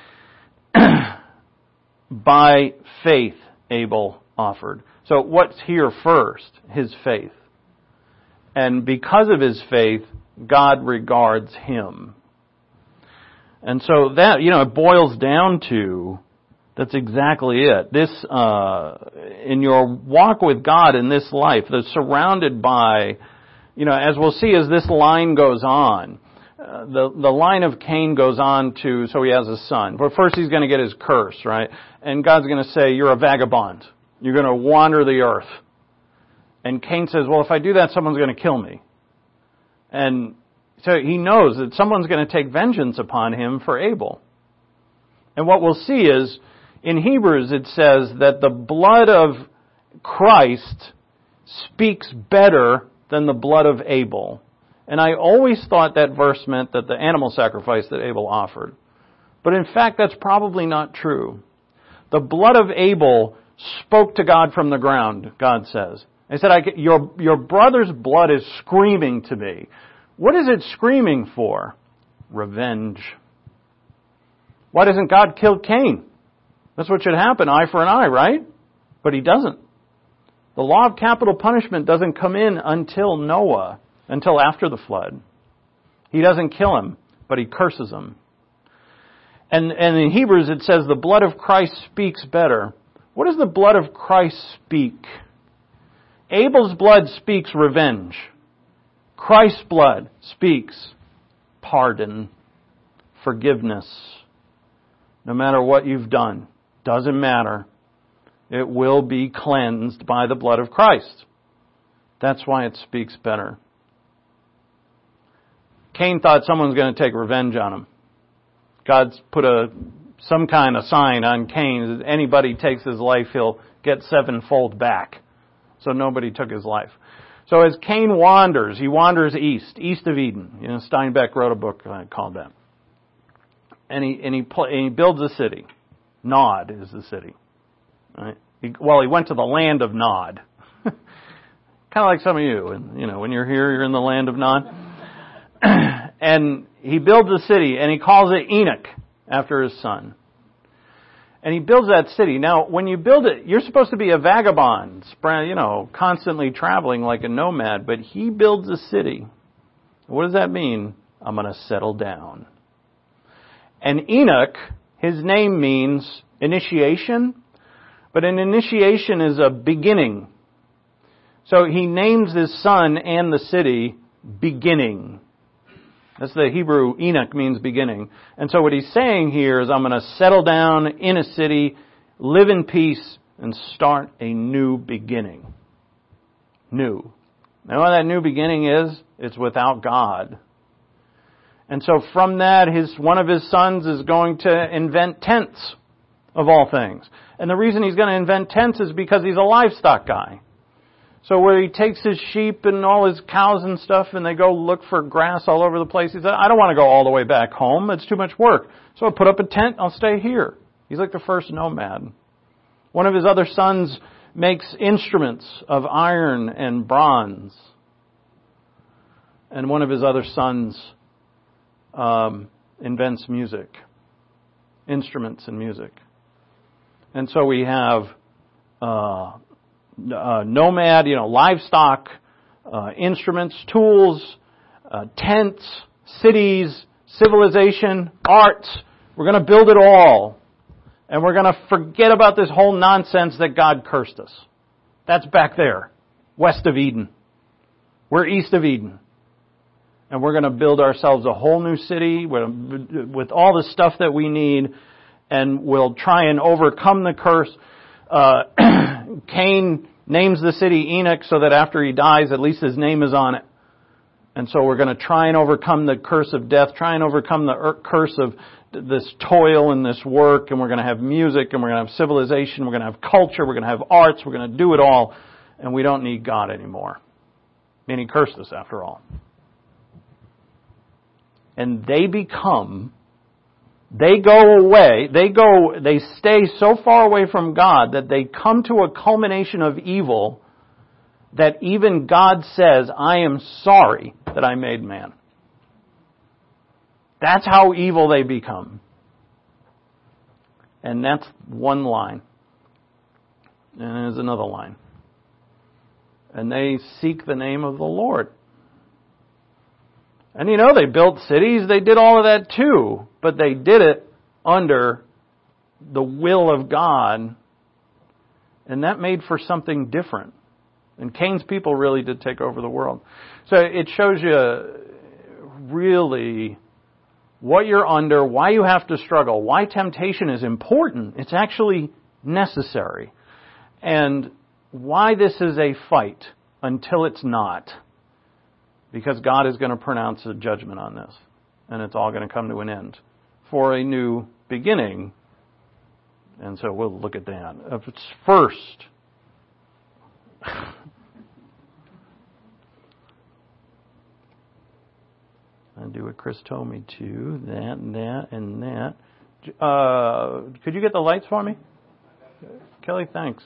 By faith, Abel offered. So what's here first? His faith. And because of his faith, God regards him. And so that, you know, it boils down to, that's exactly it. This, uh, in your walk with God in this life, that's surrounded by, you know, as we'll see as this line goes on, uh, the, the line of Cain goes on to, so he has a son. But first he's going to get his curse, right? And God's going to say, you're a vagabond. You're going to wander the earth. And Cain says, well, if I do that, someone's going to kill me. And so he knows that someone's going to take vengeance upon him for Abel. And what we'll see is, in Hebrews it says that the blood of Christ speaks better than the blood of Abel. And I always thought that verse meant that the animal sacrifice that Abel offered. But in fact, that's probably not true. The blood of Abel spoke to God from the ground, God says. He said, I, your, your brother's blood is screaming to me. What is it screaming for? Revenge. Why doesn't God kill Cain? That's what should happen, eye for an eye, right? But he doesn't. The law of capital punishment doesn't come in until Noah, until after the flood. He doesn't kill him, but he curses him. And, and in Hebrews it says the blood of Christ speaks better. What does the blood of Christ speak? Abel's blood speaks revenge. Christ's blood speaks pardon, forgiveness. No matter what you've done, doesn't matter. It will be cleansed by the blood of Christ. That's why it speaks better. Cain thought someone was going to take revenge on him. God's put a some kind of sign on Cain that anybody takes his life, he'll get sevenfold back. So nobody took his life. So as Cain wanders, he wanders east, east of Eden. You know, Steinbeck wrote a book called that. And he and he and he builds a city. Nod is the city. Right? He, well, he went to the land of Nod. Kind of like some of you. And you know, when you're here, you're in the land of Nod. And he builds a city, and he calls it Enoch after his son. And he builds that city. Now, when you build it, you're supposed to be a vagabond, you know, constantly traveling like a nomad. But he builds a city. What does that mean? I'm going to settle down. And Enoch, his name means initiation. But an initiation is a beginning. So he names his son and the city Beginning. That's the Hebrew, Enoch means beginning. And so what he's saying here is I'm going to settle down in a city, live in peace, and start a new beginning. New. Now what that new beginning is? It's without God. And so from that, his one of his sons is going to invent tents, of all things. And the reason he's going to invent tents is because he's a livestock guy. So where he takes his sheep and all his cows and stuff and they go look for grass all over the place, he said, I don't want to go all the way back home. It's too much work. So I'll put up a tent. I'll stay here. He's like the first nomad. One of his other sons makes instruments of iron and bronze. And one of his other sons um, invents music. Instruments and music. And so we have uh, uh, nomad, you know, livestock, uh, instruments, tools, uh, tents, cities, civilization, arts. We're going to build it all. And we're going to forget about this whole nonsense that God cursed us. That's back there, west of Eden. We're east of Eden. And we're going to build ourselves a whole new city with, with all the stuff that we need. And we'll try and overcome the curse. Uh, Cain names the city Enoch so that after he dies, at least his name is on it. And so we're going to try and overcome the curse of death, try and overcome the er- curse of this toil and this work, and we're going to have music, and we're going to have civilization, we're going to have culture, we're going to have arts, we're going to do it all, and we don't need God anymore. I mean, He cursed us after all. And they become... They go away, they go, they stay so far away from God that they come to a culmination of evil that even God says, I am sorry that I made man. That's how evil they become. And that's one line. And there's another line. And they seek the name of the Lord. And you know, they built cities, they did all of that too. But they did it under the will of God. And that made for something different. And Cain's people really did take over the world. So it shows you really what you're under, why you have to struggle, why temptation is important. It's actually necessary. And why this is a fight until it's not. Because God is going to pronounce a judgment on this. And it's all going to come to an end. For a new beginning. And so we'll look at that. If it's first. I do what Chris told me to. That, and that, and that. Uh, could you get the lights for me? Kelly, thanks.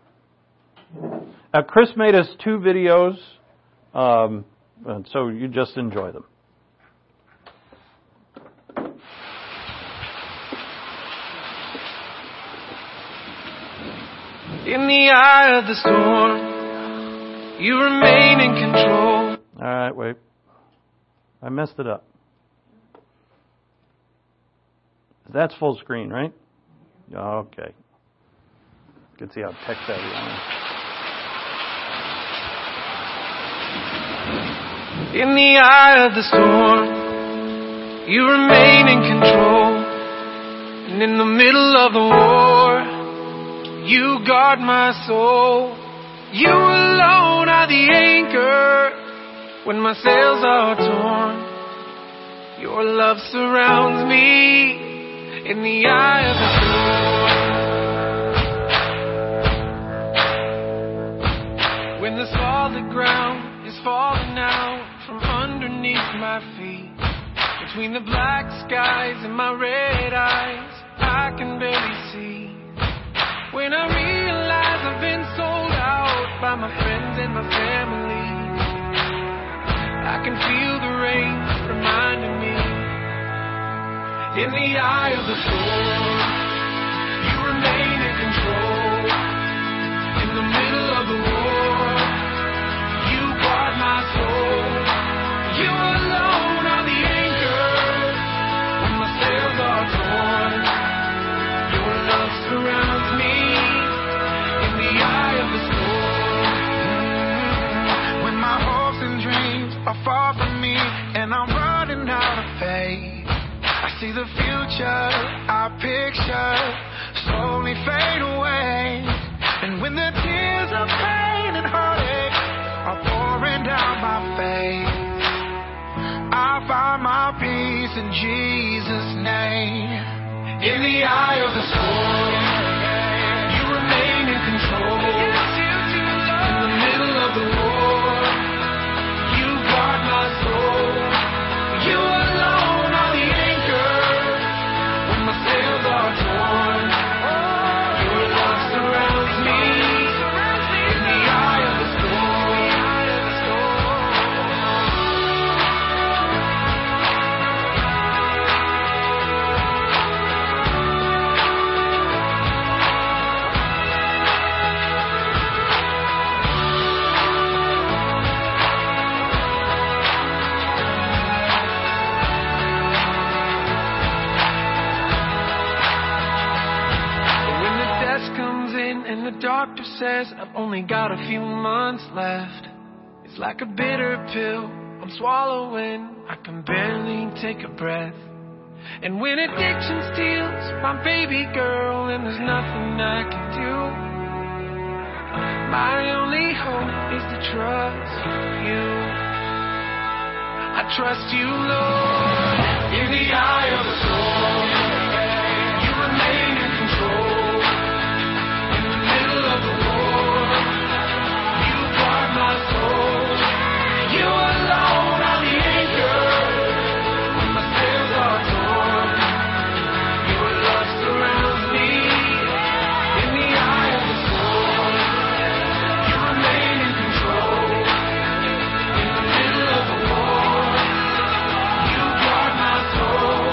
Uh, Chris made us two videos, um, and so you just enjoy them. In the eye of the storm, you remain in control. All right, wait. I messed it up. That's full screen, right? Okay. You can see how tech savvy I am. In the eye of the storm, you remain in control. And in the middle of the war, you guard my soul. You alone are the anchor when my sails are torn. Your love surrounds me in the eye of the storm. When the solid ground is falling out from underneath my feet, between the black skies and my red eyes, I can barely see. When I realize I've been sold out by my friends and my family, I can feel the rain reminding me. In the eye of the storm, you remain in control. In the middle of the war, you guard my soul. You alone are the anchor when my sails are torn. Your love surrounds me in the eye of the storm. When my hopes and dreams are far from me and I'm running out of faith, I see the future I picture slowly fade away. And when the tears of pain and heartache are pouring down my face, I find my peace in Jesus' name. In the eye of the storm, you remain in control. In the middle of the war, you guard my soul. You alone are the anchor when my sails are torn. Your love surrounds me in the eye of the storm. And the doctor says I've only got a few months left. It's like a bitter pill I'm swallowing. I can barely take a breath. And when addiction steals my baby girl and there's nothing I can do, my only hope is to trust you. I trust you, Lord. In the eye of the storm, you remain in control. Oh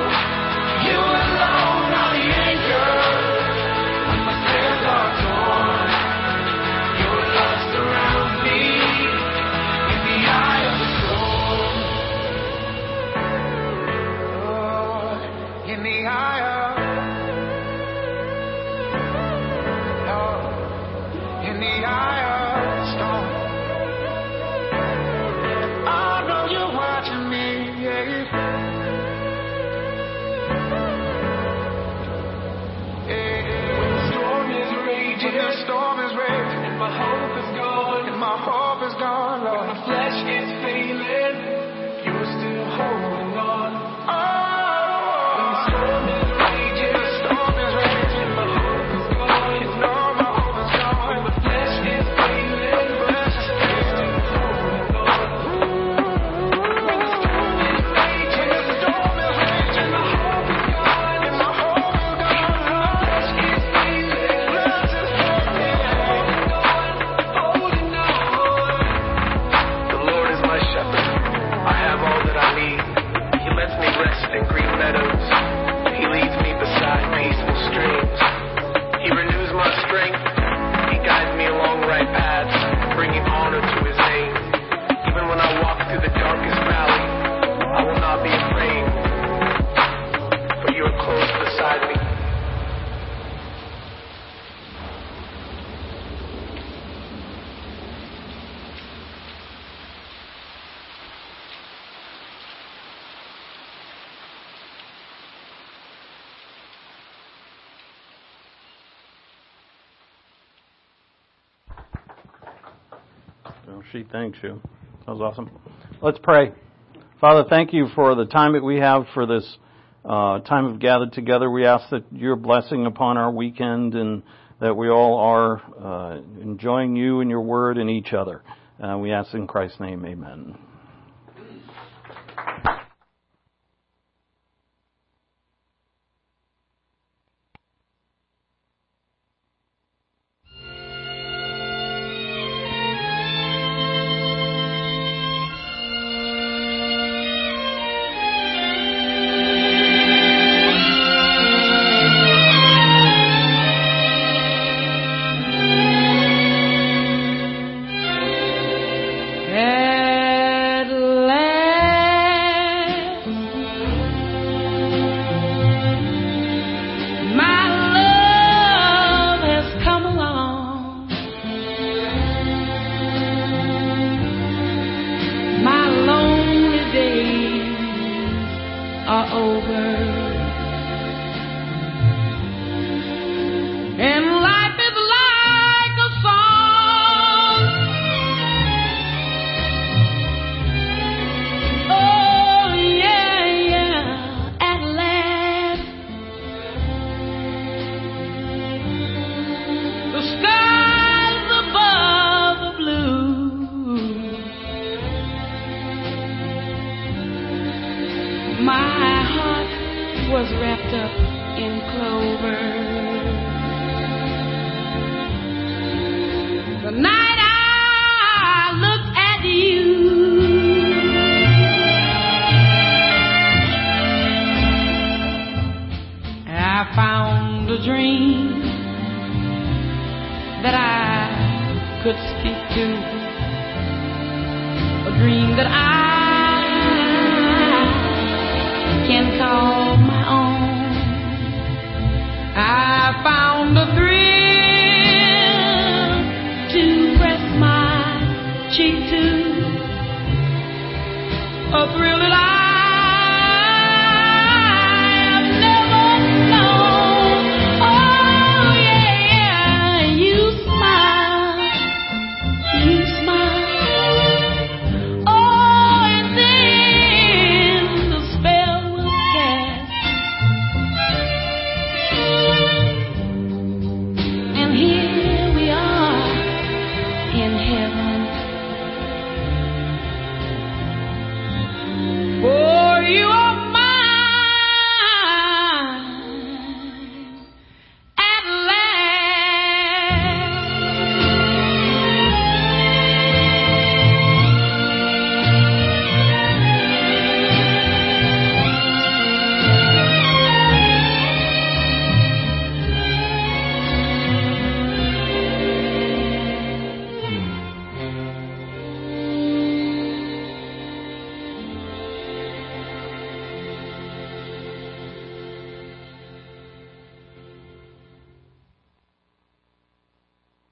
She thanks you. That was awesome. Let's pray. Father, thank you for the time that we have for this uh, time of gathered together. We ask that your blessing upon our weekend and that we all are uh, enjoying you and your word and each other. Uh, we ask in Christ's name, amen. A thrill that I